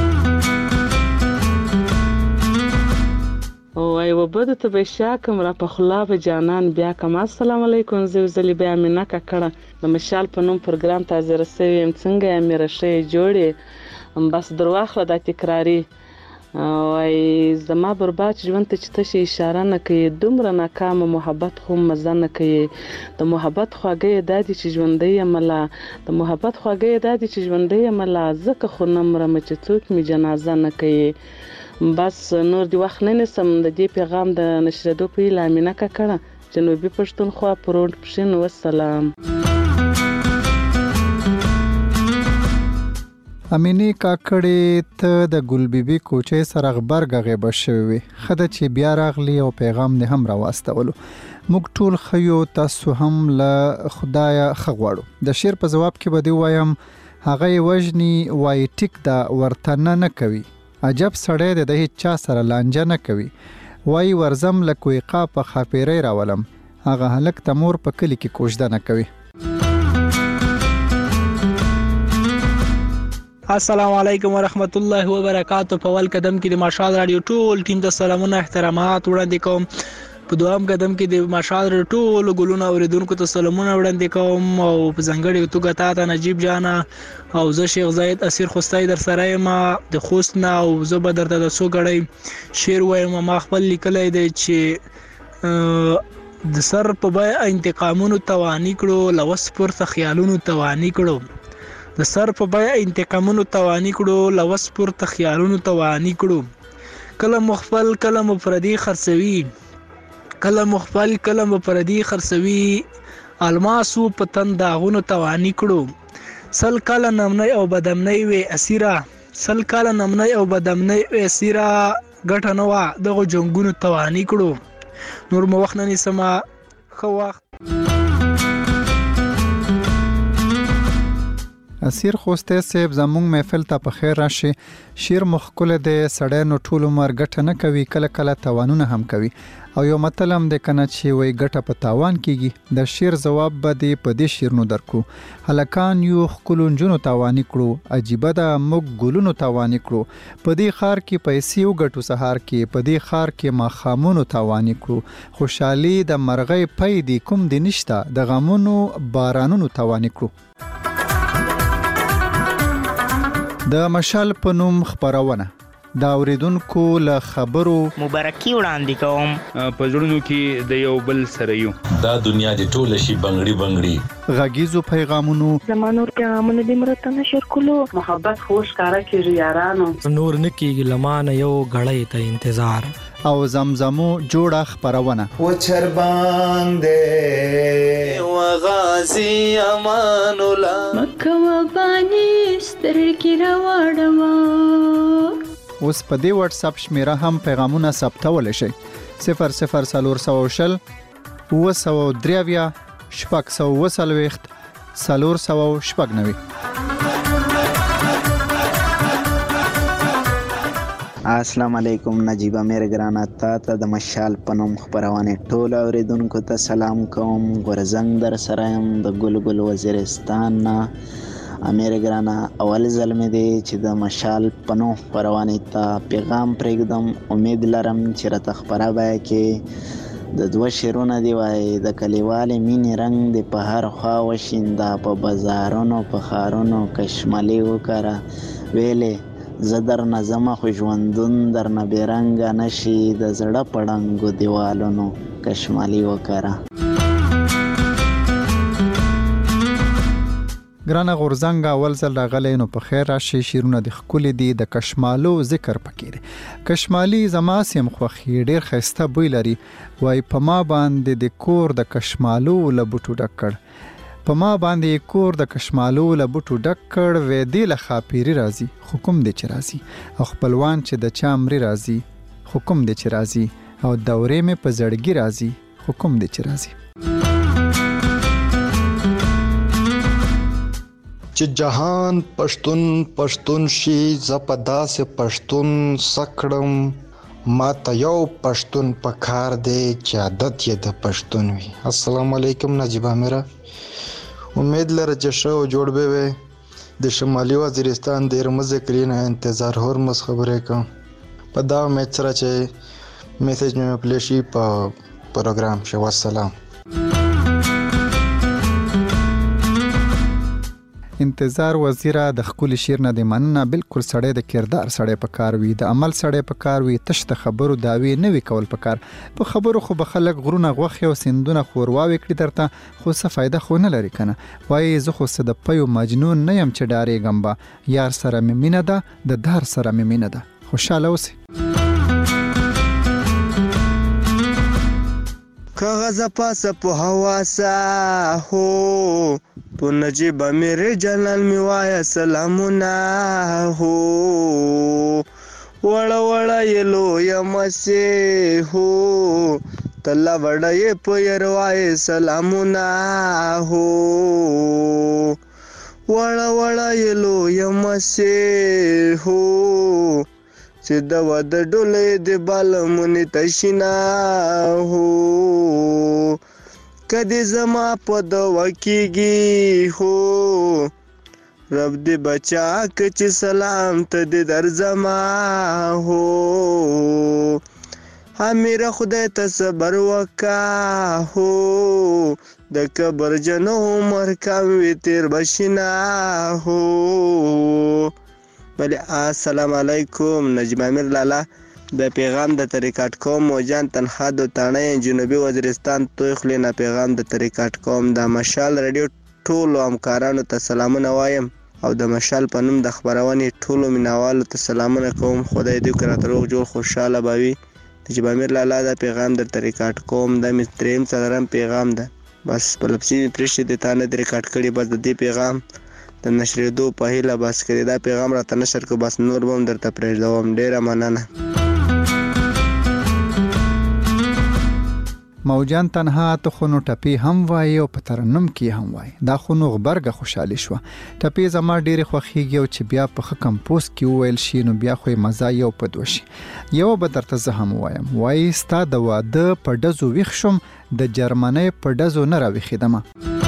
او ای وبد ته بشاکم را په خلاب جانان بیا کوم السلام علیکم زو زلی بیا مینا کړه د مشال په نوم پروګرام تازه رسوي څنګه یې مې رشه جوړې ام بس درواخله د تکراری وای زما برباد ژوند ته چې تشه اشاره نه کوي دومره ناکامه محبت خو مزه نه کوي د محبت خواږه دادی چې ژوندې عمله د محبت خواږه دادی چې ژوندې عمله زکه خو نمره مچ څوک می جنازه نه کوي بس نور دی وخت نه نسم د دې پیغام د نشردو په لامینه کا کړه جنوبي پښتونخوا پروند پښین والسلام امینی کاکړې ته د ګل بیبي کوچې سره غبرګ غیبه شوی خدای چې بیا راغلی او پیغام نه هم راوستولو موږ ټول خيو تاسو هم له خدای خغواړو د شیر په جواب کې بده وایم هغه وجنی وای ټیک دا ورتنه نه کوي عجب سړی د هیڅ چا سره لانجه نه کوي وای ورزم لکوي قا په خاپیری راولم هغه هلک تمور په کلی کې کوژده نه کوي السلام علیکم ورحمت الله وبرکاتہ په ول قدم کې د ماشال رادیو ټول ټیم ته سلامونه احترامات وړاندې کوم په دوام قدم کې د ماشال رادیو ټول ګلونه اوریدونکو ته سلامونه وړاندې کوم او په ځنګړي توګه تا ته نجیب جانا او زه شیخ زاید اسیر خوستای در سره ما د خوستنا او زه به درته د سو غړی شیر وایم ما خپل لیکلای دی چې د سر په بای انتقامونو توانی کړو لوس پر خیالونو توانی کړو د سر په بای انتقامونو توانی کړو لوس پر خیالونو توانی کړو کله مخفل کله مفردی خرڅوي کله مخفل کله مفردی خرڅوي الماسو په تن داغونو توانی کړو سل کله نمنۍ او بدمنۍ وي اسیرا سل کله نمنۍ او بدمنۍ وي اسیرا ګټه نو دغه جنگونو توانی کړو نور مو وخت نه سما خو وخت اسیر خوسته سیب زمونږ محفل ته په خیر راشي شیر مخکله د سړی نو ټول عمر ګټه نه کوي کله کله تاوانونه هم کوي او یو مطلب د کنه چې وای ګټه په تاوان کیږي د شیر جواب به دی په دې شیر نو درکو هلکان یو خلون جنو تاوانی کړو عجیب ده موږ ګلونو تاوانی کړو په دې خار کې پیسې او ګټو سهار کې په دې خار کې ماخامونو تاوانی کړو خوشحالي د مرغې پې دی کوم دی نشته د غمونو بارانونو تاوانی کړو د مشال په نوم خبرونه دا اوریدونکو له خبرو مبارکي وړاندې کوم په ژوندونو کې د یو بل سره یو دا دنیا د ټول شي بنگړي بنگړي غږیزو پیغامونو زمانور پیغامونه د مرته نشر کولو محبت خوش کارا کیږي یارانو نور نکیږي لمانه یو غړې ته انتظار او زمزمو جوړه خبرونه و چربان دې و غازی امان الله مکه و بانی سترګې راوړم اوس په دې واتس اپ شمیره هم پیغامونه ثبتول شي صفر صفر سلور سو شل و سو دریویا شپږ سو وسلويخت سلور سو شپږ نوي السلام علیکم نجیب امیر ګرانا تا ته د مشال پنوم خبرونه ټول اوریدونکو ته سلام کوم ګورزنګ در سره يم د ګلګل وزیرستان امیر ګرانا اول ځل مې دی چې د مشال پنوم خبرونه ته پیغام پرېږدم امید لرم چې را تخبره وای کې د دوه شیرونه دی وای د کلیوالې مینې رنگ دی په هر خوا وشیندا په بازارونو په خارونو کشمالي وکړه ویلې زه درنه ځمه خو ژوندون درنه بېرنګه نشي د زړه په ړنګو دیوالونو کشمالي وکره. ګرانه غورځنګ اول ځل راغلی نو په خیر راشي. شیرونه د ښکلي دي د کشمالو ذکر پکې دی. کشمالي زما سیم خوښي ډېر ښایسته بوی لري. وایي په ما باندې د کور د کشمالو له بوټو ډک کړ په ما باندې کور د کشمالو له بوټو ډک کړ وې دې له خاپیري راځي حکم دی چې راځي او خپلوان چې د چا مري راځي حکم دی چې راځي او دورې مې په زړګي راځي حکم دی چې راځي. چې جهان پښتون پښتون شي زپدا سے پښتون سکړم ما ته یو پښتون پکار دی چې عادت یې د پښتون وي. السلام علیکم نجیبه میرا. امید لره چې شو جوړ به وي د شمالي وزیرستان د رمز کلینه انتظار هرمز خبرې کوم په دا امید سره چې میسج مې پلی شي په پروګرام شو. والسلام. انتظار وزیره د خپل شیر نه د مننه بالکل سړی د کردار سړی په کار وي د عمل سړی په کار وي تش د خبرو داوی نه وی کول په کار په خبرو خو به خلک غرونه غوخي او سندونه خورواوي کړي درته خو څه فائدہ خو نه لري کنه. وای زه خو څه د پيو مجنون نه يم چې ډارې غمبا یار سره مې مینه ده د دار سره مې مینه ده. خوشاله اوسئ. کاغذ پاسه په حواسا هو په نجیب امیر جلال می وایا سلامونه هو وړ وړ یلو یمسه هو تلا وړ یې په يروای سلامونه هو وړ وړ یلو یمسه هو چې د ود ډولې د بالمونی تشینا هو کدی زما په د وکیږي هو رب دې بچا کچ سلام ته دې در زما هو امیر خدای ته صبر وکا هو د کبر جنو عمر کم وی تیر بشینا هو. بله السلام علیکم نجم امیر لالا د پیغام د طریقات کوم موجان تنخوا د تانه جنوبي وزیرستان توي خلینا پیغام د طریقات کوم د مشال رادیو ټول همکارانو ته سلامونه وایم او د مشال په نوم د خبرونه ټول مینوالو ته سلامونه کوم. خدای دې کړه تر جوړ خوشاله بوي. نجم امیر لالا د پیغام د طریقات کوم د مستریم څلورم پیغام ده بس په لپسی پرشته د تانه د ریکارډ کړي بس د دې پیغام د نشریدو په هیله بس کړي دا پیغام راته نشر کو بس نور بم درته پرېږدم. ډیره مننه. موجان تنها ته خونو ټپی هم وای او په ترنم کې هم وای دا خونو غبرګه خوشاله شو. ټپی زما ډیره خوخیږي او چې بیا په خکم پوس کې ویل شي نو بیا خو مزه یو په دوشي یو به درته زه هم وایم وای ستا د واده په دزو ویښ شم د جرمنۍ په دزو نه راويخیدم.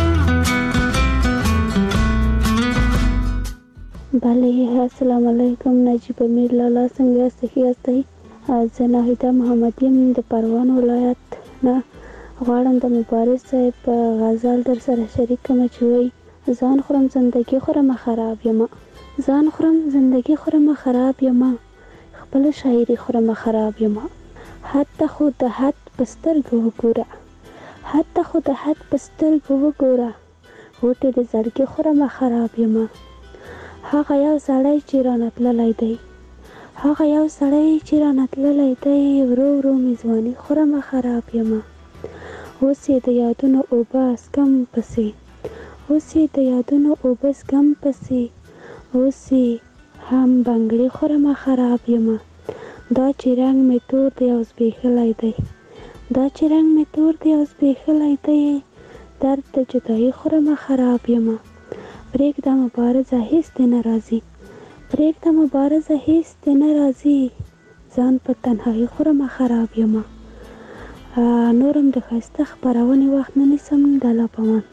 بله السلام علیکم نجیب امیر لالا څنګه صحیح یاستئ؟ زه ناهیده محمد یم د پروان ولایت نه غواړم د مبارز صاحب په غزل در سره شریک کړم چې وایي ځان خورم زندگی خورم خراب یم ځان خورم زندگی خورم خراب یم خپل شاعري خورم خراب یم حتی خود د حد پسترګو وګوره حتی خود د حد پسترګو وګوره غوټې د زړګي خورم خراب یم. هغه یو سړی چې رانتللی دی هغه یو سړی چې رانتللی دی ورو ورو مې ځواني خورم خراب یم اوس یې د یادونو اوبه اسکم پسې اوس یې د یادونو اوبه اسکم پسې اوس یې هم بنګړي خورم خراب یم دا چې رنګ مې تور دی او زبېښلی دی دا چې رنګ مې تور دی او زبېښلی دی درد د جدایي خورم خراب یم پرېږده مبارزه هېڅ دې نه راځي پرېږده مبارزه هېڅ دې نه راځي ځان په تنهایي خورم خراب یم. نورم د ښایسته خپرونې وخت نه نیسم د الله پامان.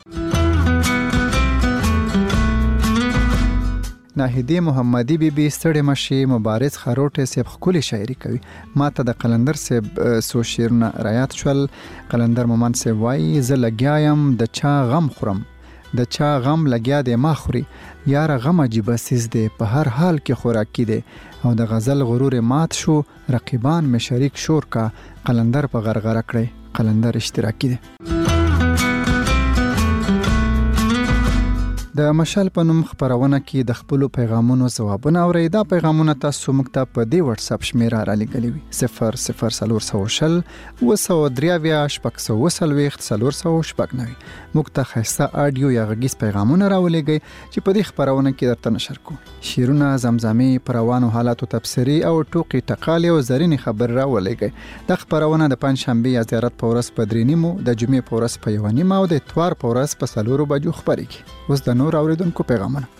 ناهیدی محمدی بی بی ستړي مشي مبارز خروټه سیب خولي شاعري کوي. ما ته د قلندر سیب سو شیرونه رایات شول. قلندر مومن سیب وای ز لګیایم د چا غم خورم د چا غم لګیا دی ما خوري یار غم عجیب سیز دی په هر حال کې خوراکي دی او د غزل غرور مات شو رقیبان می شریک شور کا قلندر په غرغره کړی قلندر اشتراکي دی. د مشال په نوم خبرونه کې د خپل پیغامونو ځوابونه اورئ. دا پیغامونه تاسو موږ ته په دې واتس اپ شمیره را لګلې وي صفر صفر صفر سوشل وسو دریاویا شپږ سو وسلويخت صفر صفر شپږ نوي موږ ته خاصه اډیو یا غږیز پیغامونه راولېږئ چې په دې خبرونه کې درته نشر کوو. شیرونه زمزمي پروانو حالاتو تفسیری او ټوکی ټقالي او زرینی خبر راولېږئ. د خبرونه د پنځ شنبه یا زیارت پورس په درینیمو د جمعې پورس په یو نیمه او د اتوار پورس په سلورو بجو خبرېږي. اوس د نور اوریدونکو پیغامونه.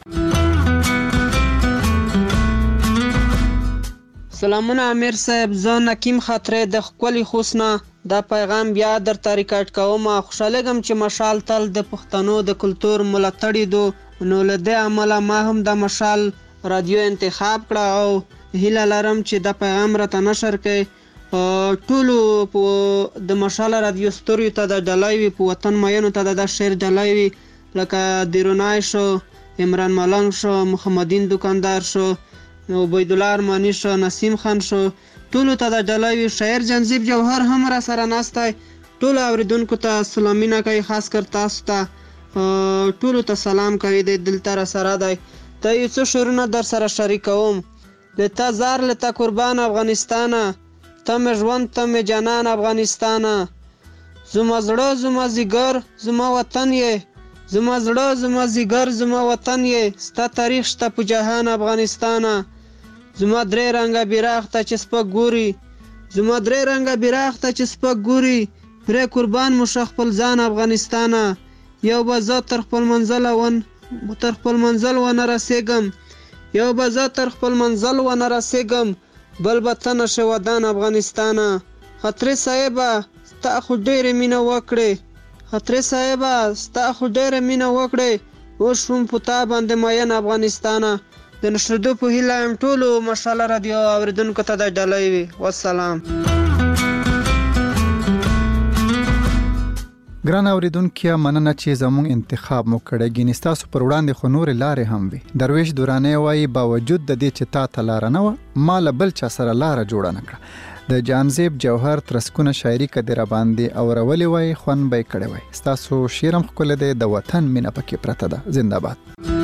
سلامونه امیر صاحب، زه نکیم خاطرې د خپل خوسنا دا پیغام بیا در ریکارډ کوم. خوشاله غم چې مشال تل د پښتنو د کلچر ملاتړي دو نو لده عمله ما هم د مشال رادیو انتخاب کړه او هیله لرم چې دا پیغام راته نشر کړي. ټولو په د مشال رادیو ستوري ته د ډلای په وطن مینو ته د شعر ډلای وي لکه دیرونای شو، عمران ملنګ شو، محمدین دکاندار شو، عبید الله ارمانی شو، نسیم خان شو، ټولو ته د ډلای شاعر جنزیب جوهر هم را سره ناستای. ټولو اوریدونکو ته سلامونه کوي، خاص کر تاسو ته ټولو ته سلام کوي د دل تر سره دی. ته یو څه شعرونه در سره شریکوم. لتا زار لتا قربان افغانستان، تم ژوند تم جانان افغانستان، زما زړه زما زیګر زما وطن یې، زما زړه زما زیګر زما وطن یې، ستا تاریخ شته په جهان افغانستان، زما درې رنګه بیرغ ته چې سپک ګوري، زما درې رنګه بیرغ ته چې سپک ګوري، پرې قربان مو شه خپل ځان افغانستان، یو به زه تر خپل منزل ون تر خپل منزل ونه رسېږم، یو به زه تر خپل منزل ونه رسېږم، بل به ته نشه ودان افغانستان. خطرې صاحبه ستا خو ډېرې مینه وکړې، خطرې صاحبه ستا خو ډېره مینه وکړې، اوس شوم په تا باندې مین افغانستان. د نشردو په هیله یم ټولو مشال رادیو اوریدونکو ته د ډالۍ وي. والسلام. ګران اوریدونکو مننه چې زموږ انتخاب مو کړی. ګینې ستاسو پر وړاندې خو نور لارې هم وي. درویش دوراني وایي باوجود د دې چې تا ته لاره نه وه ما له بل چا سره لاره جوړه نه کړه. د جانزیب جوهر ترسکونه شاعري کدی را باندې او راولي وای خون به کړي وای. ستاسو شیرم خپل د وطن مینه پکې پرته ده. زنده باد.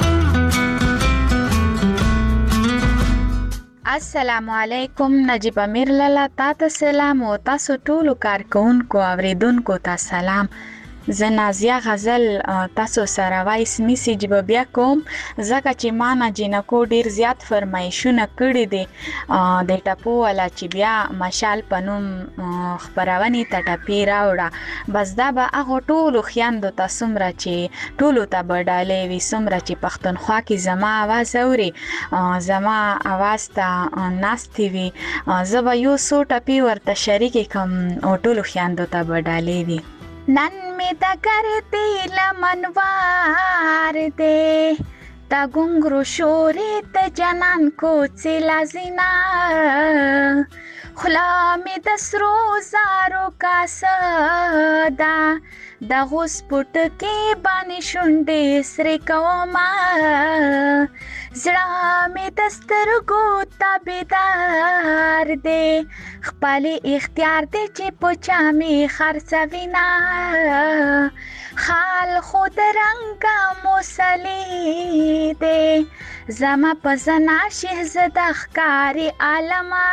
السلام علیکم. نجیب امیر لالا تاسو سلام او تاسو ټول کارکونکو اوریدونکو ته سلام. زه نازیه غزل تاسو سره وایس میسیج به بیا کوم ځکه چې ما نه جنکو ډیر زیات فرمایشونه کړي دي د ټاپو والا چې بیا مشال په نوم خبرونې ته ټپې راوړه. بس دا به هغو ټولو خویندو ته څومره چې ټولو ته به ډالۍ وي څومره چې پښتونخوا کې زما اواز اوري زما اواز ته ناستې وي زه به یو څو ټپې ورته شریکې کړم او ټولو خویندو ته به ډالۍ وي. نن می دا کرتی لمنوار دے تا گنگرو شوری تا جنان کو چلا زینا خلا می دسرو زارو کا صدا دا غوس پوٹ کے بانی شنڈے سرے کوما زړه می دستر گو تابیدار دے خپل اختیار دے چې پوچا می خرڅوینا خال خود رنگا موسلی دے زما پزنا شهزاده ښکاری عالمه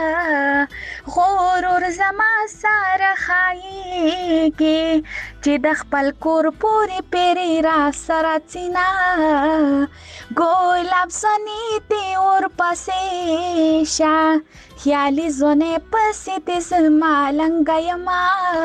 غرور زما سره خایږي چې د خپل کور پورې پیری را سره چینا ګلاب زنی دی اور پسې شا خیالي زونه پسې د زما لنګیما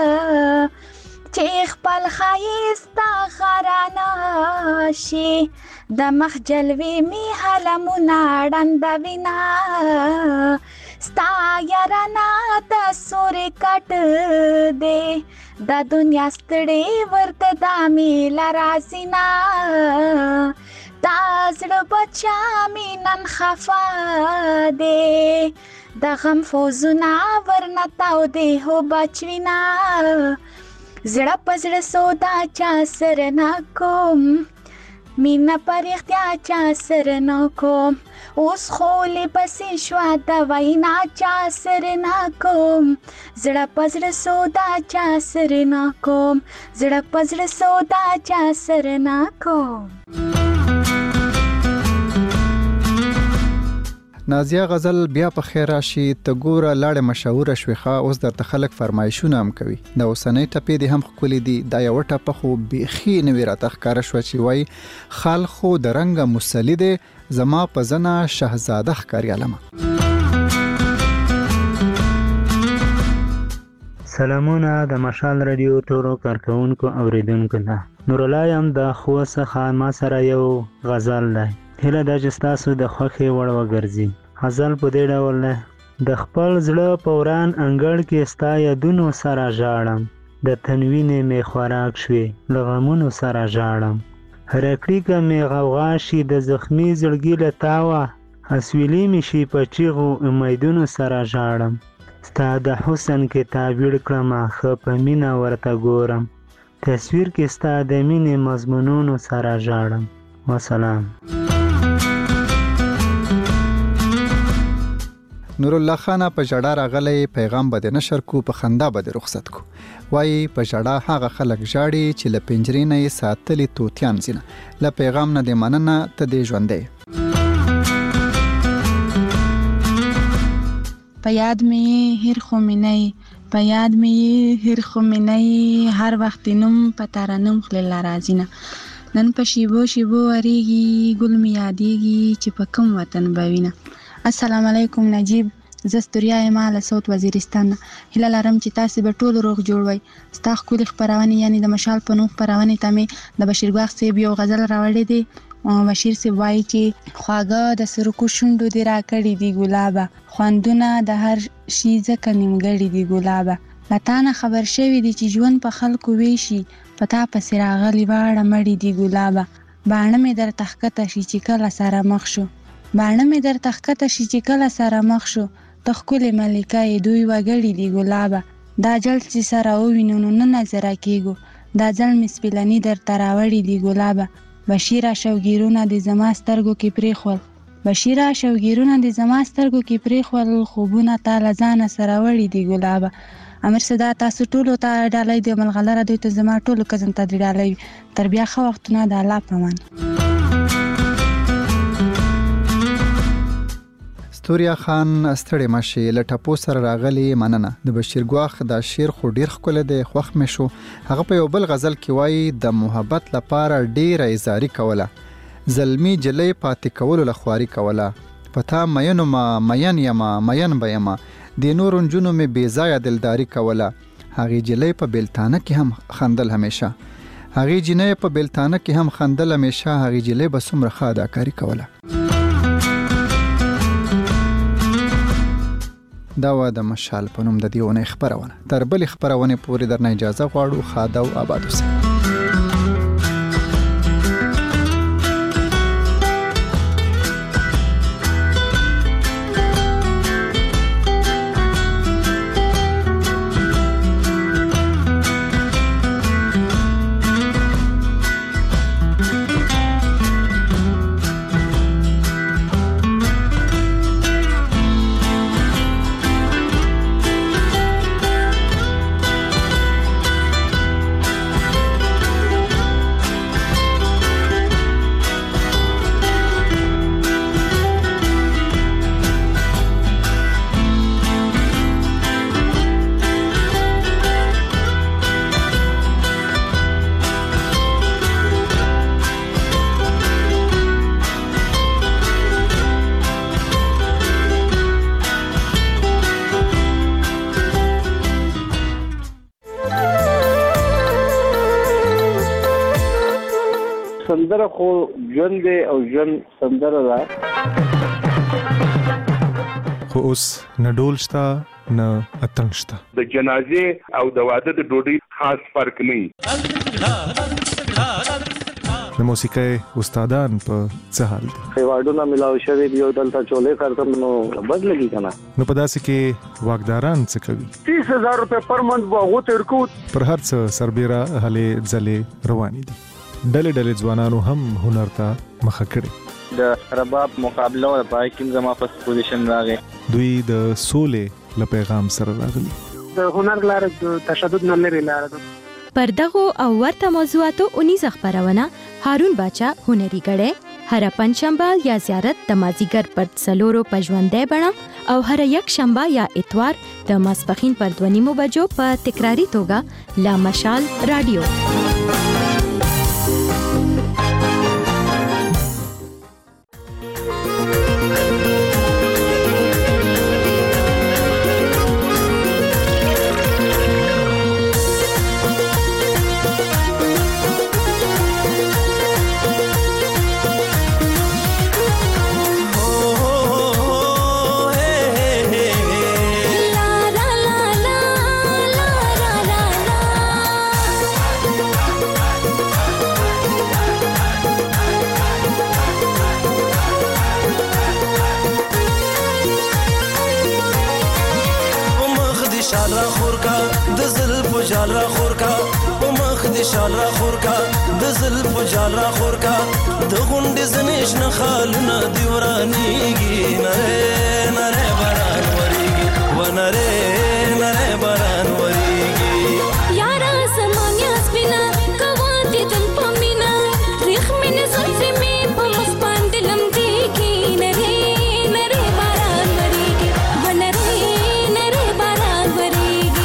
چې خپل ښایسته غرانه شي د مخ جلوې می حلمونه ړندوینه ستا یارانه د سورې کټ دی د دنیا ستړې ورته دا میله راځینه دا زړه بچا می نن خفا دی د غم فوزونه ورنه تاو دی هو بچوینه زړه پزړه سودا چا سره نا کوم مینا پرختیا چا سره نا کوم اوس خولې بسې شوا د وینا چا سره نا کوم زړه پزړه سودا چا سره نا کوم زړه پزړه سودا چا سره نا کوم. نازیه غزل بیا په خیر راشي ته ګوره لاړې مشهوره شویخه اوس درته خلک فرمایشونه هم کوي د اوسنۍ ټپې دې هم ښکلې دي دا یوه ټپه خو بیخي نوې راته ښکاره شوه چې وایي خال خو د رنګه مسلي دی زما په زنه شهزاده ښکاریالمه. سلامونه د مشال رادیو ټولو کارکونکو اوریدونکو ته نور الله یم د خو څخه ما سره یو غزل دی هله دا چې ستاسو د خوښې وړ وګرځي. غزل په دې ډول دی د خپل زړه په وران انګړ کې ستا یادونو سره ژاړم د تنوینې مې خوراک شوې له غمونو سره ژاړم هره کړیکه مې غوغا شي د زخمي زړګي له تاوه اسویلي مې شي په چیغو امیدونو سره ژاړم ستا د حسن کې تعبیر کړمه ښه په مینه ورته ګورم تصویر کې ستا د مینې مضمونونو سره ژاړم. وسلام. نور الله خان په جړه راغلی پیغام بده نشر کو په خندا بده رخصت کو وای په جړه هغه خلک جاړي چې له پنجرې نه ساتلې توتیان زینه له پیغام نه د مننه ته دې ژوندې په یاد مې هر خو مې نه په یاد مې هر خو مې نه هر وخت نوم په ترنم خلل راځینه نن په شیبو شیبو اریږي ګل مې یادېږي چې په کوم وطن بوینه. السلام علیکم نجیب زستوریا ما له صوت وزیرستان هله لرم چې تاسو به ټول روغ جوړ وي ستا ښکلې خپرونې یعنی د مشال په نوم خپرونې ته مې د بشیر ګواښ صاحب یو غزل راوړی دی. بشیر صاحب وایي چې خواږه د سرکو شونډو دې راکړي دي ګلابه خوندونه د هر شي ځکه نیمګړي دي ګلابه له تا نه خبر شوي دي چې ژوند په خلکو ویشي په تا پسې راغلي واړه مړي دي ګلابه باڼه مې درته ښکته شي چې کله سره مخ شو باڼه مې درته ښکته شي چې کله سره مخ شو ته ښکلې ملکه یې دوی وګړي دي ګلابه دا جل چې سره ووینو نو نه نظره کېږو دا ځل مې سپیلني درته راوړي دي ګلابه بشیره شوګیرونه د زما سترګو کې پرېښول بشیره شوګیرونه د زما سترګو کې پرېښول خوبونه تا له ځانه سره وړي دي ګلابه. امیر صدا تاسو ټولو ته ډالۍ دی ملغلره دوی ته زما ټولو کزن ته ډالۍ تر بیا ښه وختونه د الله په امان. ستوریا خان ستړی مشي له ټپو سره راغلی مننه د بشیر ګواښ دا شعر خو ډیر ښکلی دی خوښ مې شو هغه په یو بل غزل کې وایي د محبت لپاره ډیره ایزاري کوله زلمی جلی پاتې کولو لخواري کوله پتا مینو ما مین یما مین به یما د نور نجونو مې بې ځایه دلداري کوله هغې جلی په بیلتانه کې هم خندل همیشه هغې جینۍ په بیلتانه کې هم خندل همیشه هغې جلی به څومره ښه اداکاري کوله. دا و د مشال په نوم د دې اونۍ خپرونه تر بلې خپرونې پورې درنه اجازه غواړو ښاده او آباد اوسئ. سندره خو ژوند دی او ژوند سندره ده خو اوس نه ډول شته نه اتڼ شته د جنازې او د واده د ډوډۍ خاص فرق نه د موسیقۍ استادان په څه حال دي خیواډونه ملاو شوی دی او دلته چولې کارتم نو بد لګي کنه نو په داسې کې واقداران څه کوي چې बीस हजार रुपए पर मंथ به هغو ته ورکو. پر هر څه سربیره هلې ځلې روانې دي. ډلې ډلې ځوانانو هم هنر ته مخه کړې. د رباب مقابله او پای کې زما په پوزیشن راغی. دوی د سولې له پیغام سره راغلي. د هنر لاره د تشدد نه لري لاره ده. پر دغه او ورته موضوعاتو اونیزه خبرونه هارون باچا هنري غړې هر پنځشنبه یا زیارت د مازیګر پر څلورو پژوندې بڼه او هر یک شنبه یا اتوار د ماسپخین پر دوه نیمو بجو په تکراری توګه لا مشال رادیو. جال را خور کا په مخ دې شال را خور کا د زلف جال را خور کا د غونډې زنیش نه خالونه دی ورانیږي نره نره باران وریږي و نره نره باران وریږي یارا زمانیا سپینا کوانتی دن پمینا ریخ مینه زلفی می په مخ باندې لمدیږي نره نره باران وریږي و نره نره باران وریږي.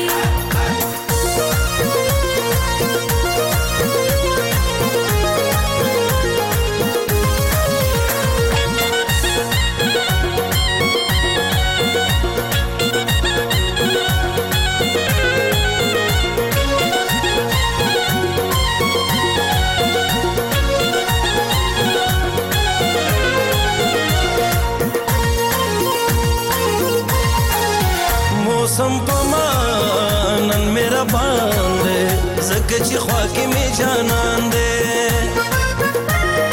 موسم پمانن میرا باندې زکه چې خوا کې می جانان دې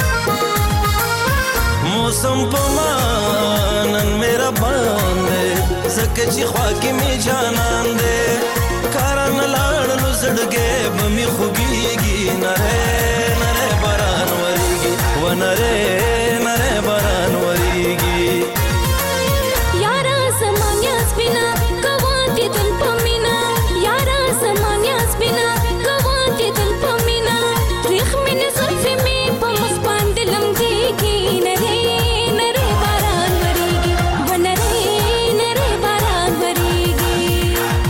موسم پمانن میرا باندې زکه چې خوا کې می جانان دې کارن لاړ لزړګې بمي خوږيږي نره نره باران وریږي و نره نره باران وریږي یارا زمانیا سپینا کوانتی دن پمینا یارا زمانیا سپینا کوانتی دن پمینا ریخ مینه زلفی می په مخ باندې لمدیږي نره نره باران وریږي و نره نره باران وریږي.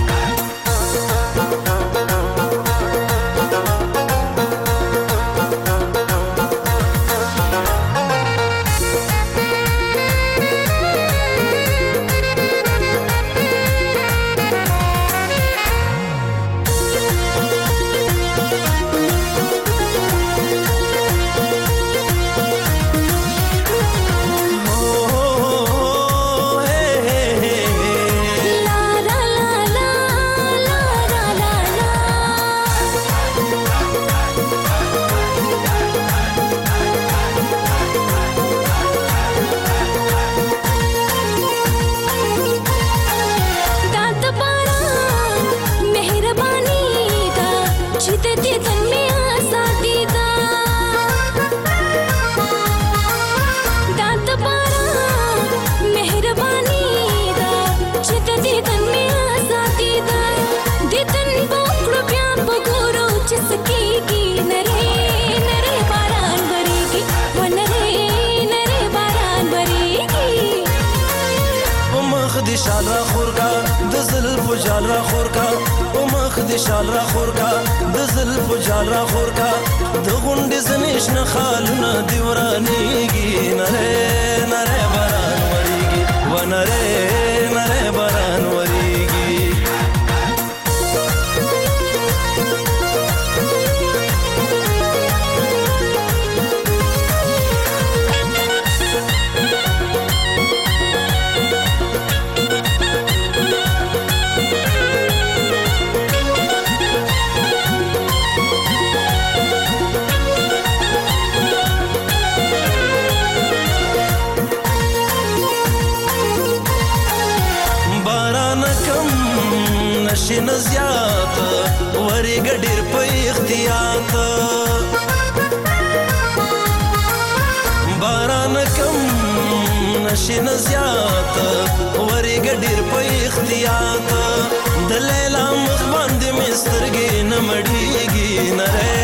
شال را خور کا د زلف جال را خور کا او مخ د شال را خور کا د زلف جال را خور کا د غونډې زنیش نه خالونه دی ورانیږي نره نره باران وریږي و نره نره باران وریږي نشي نزيات وري ګډیر په اختیات باران کم نشي نزيات وري ګډیر په اختیات د لیلا مخ باندې مسترګې نمړېږي نره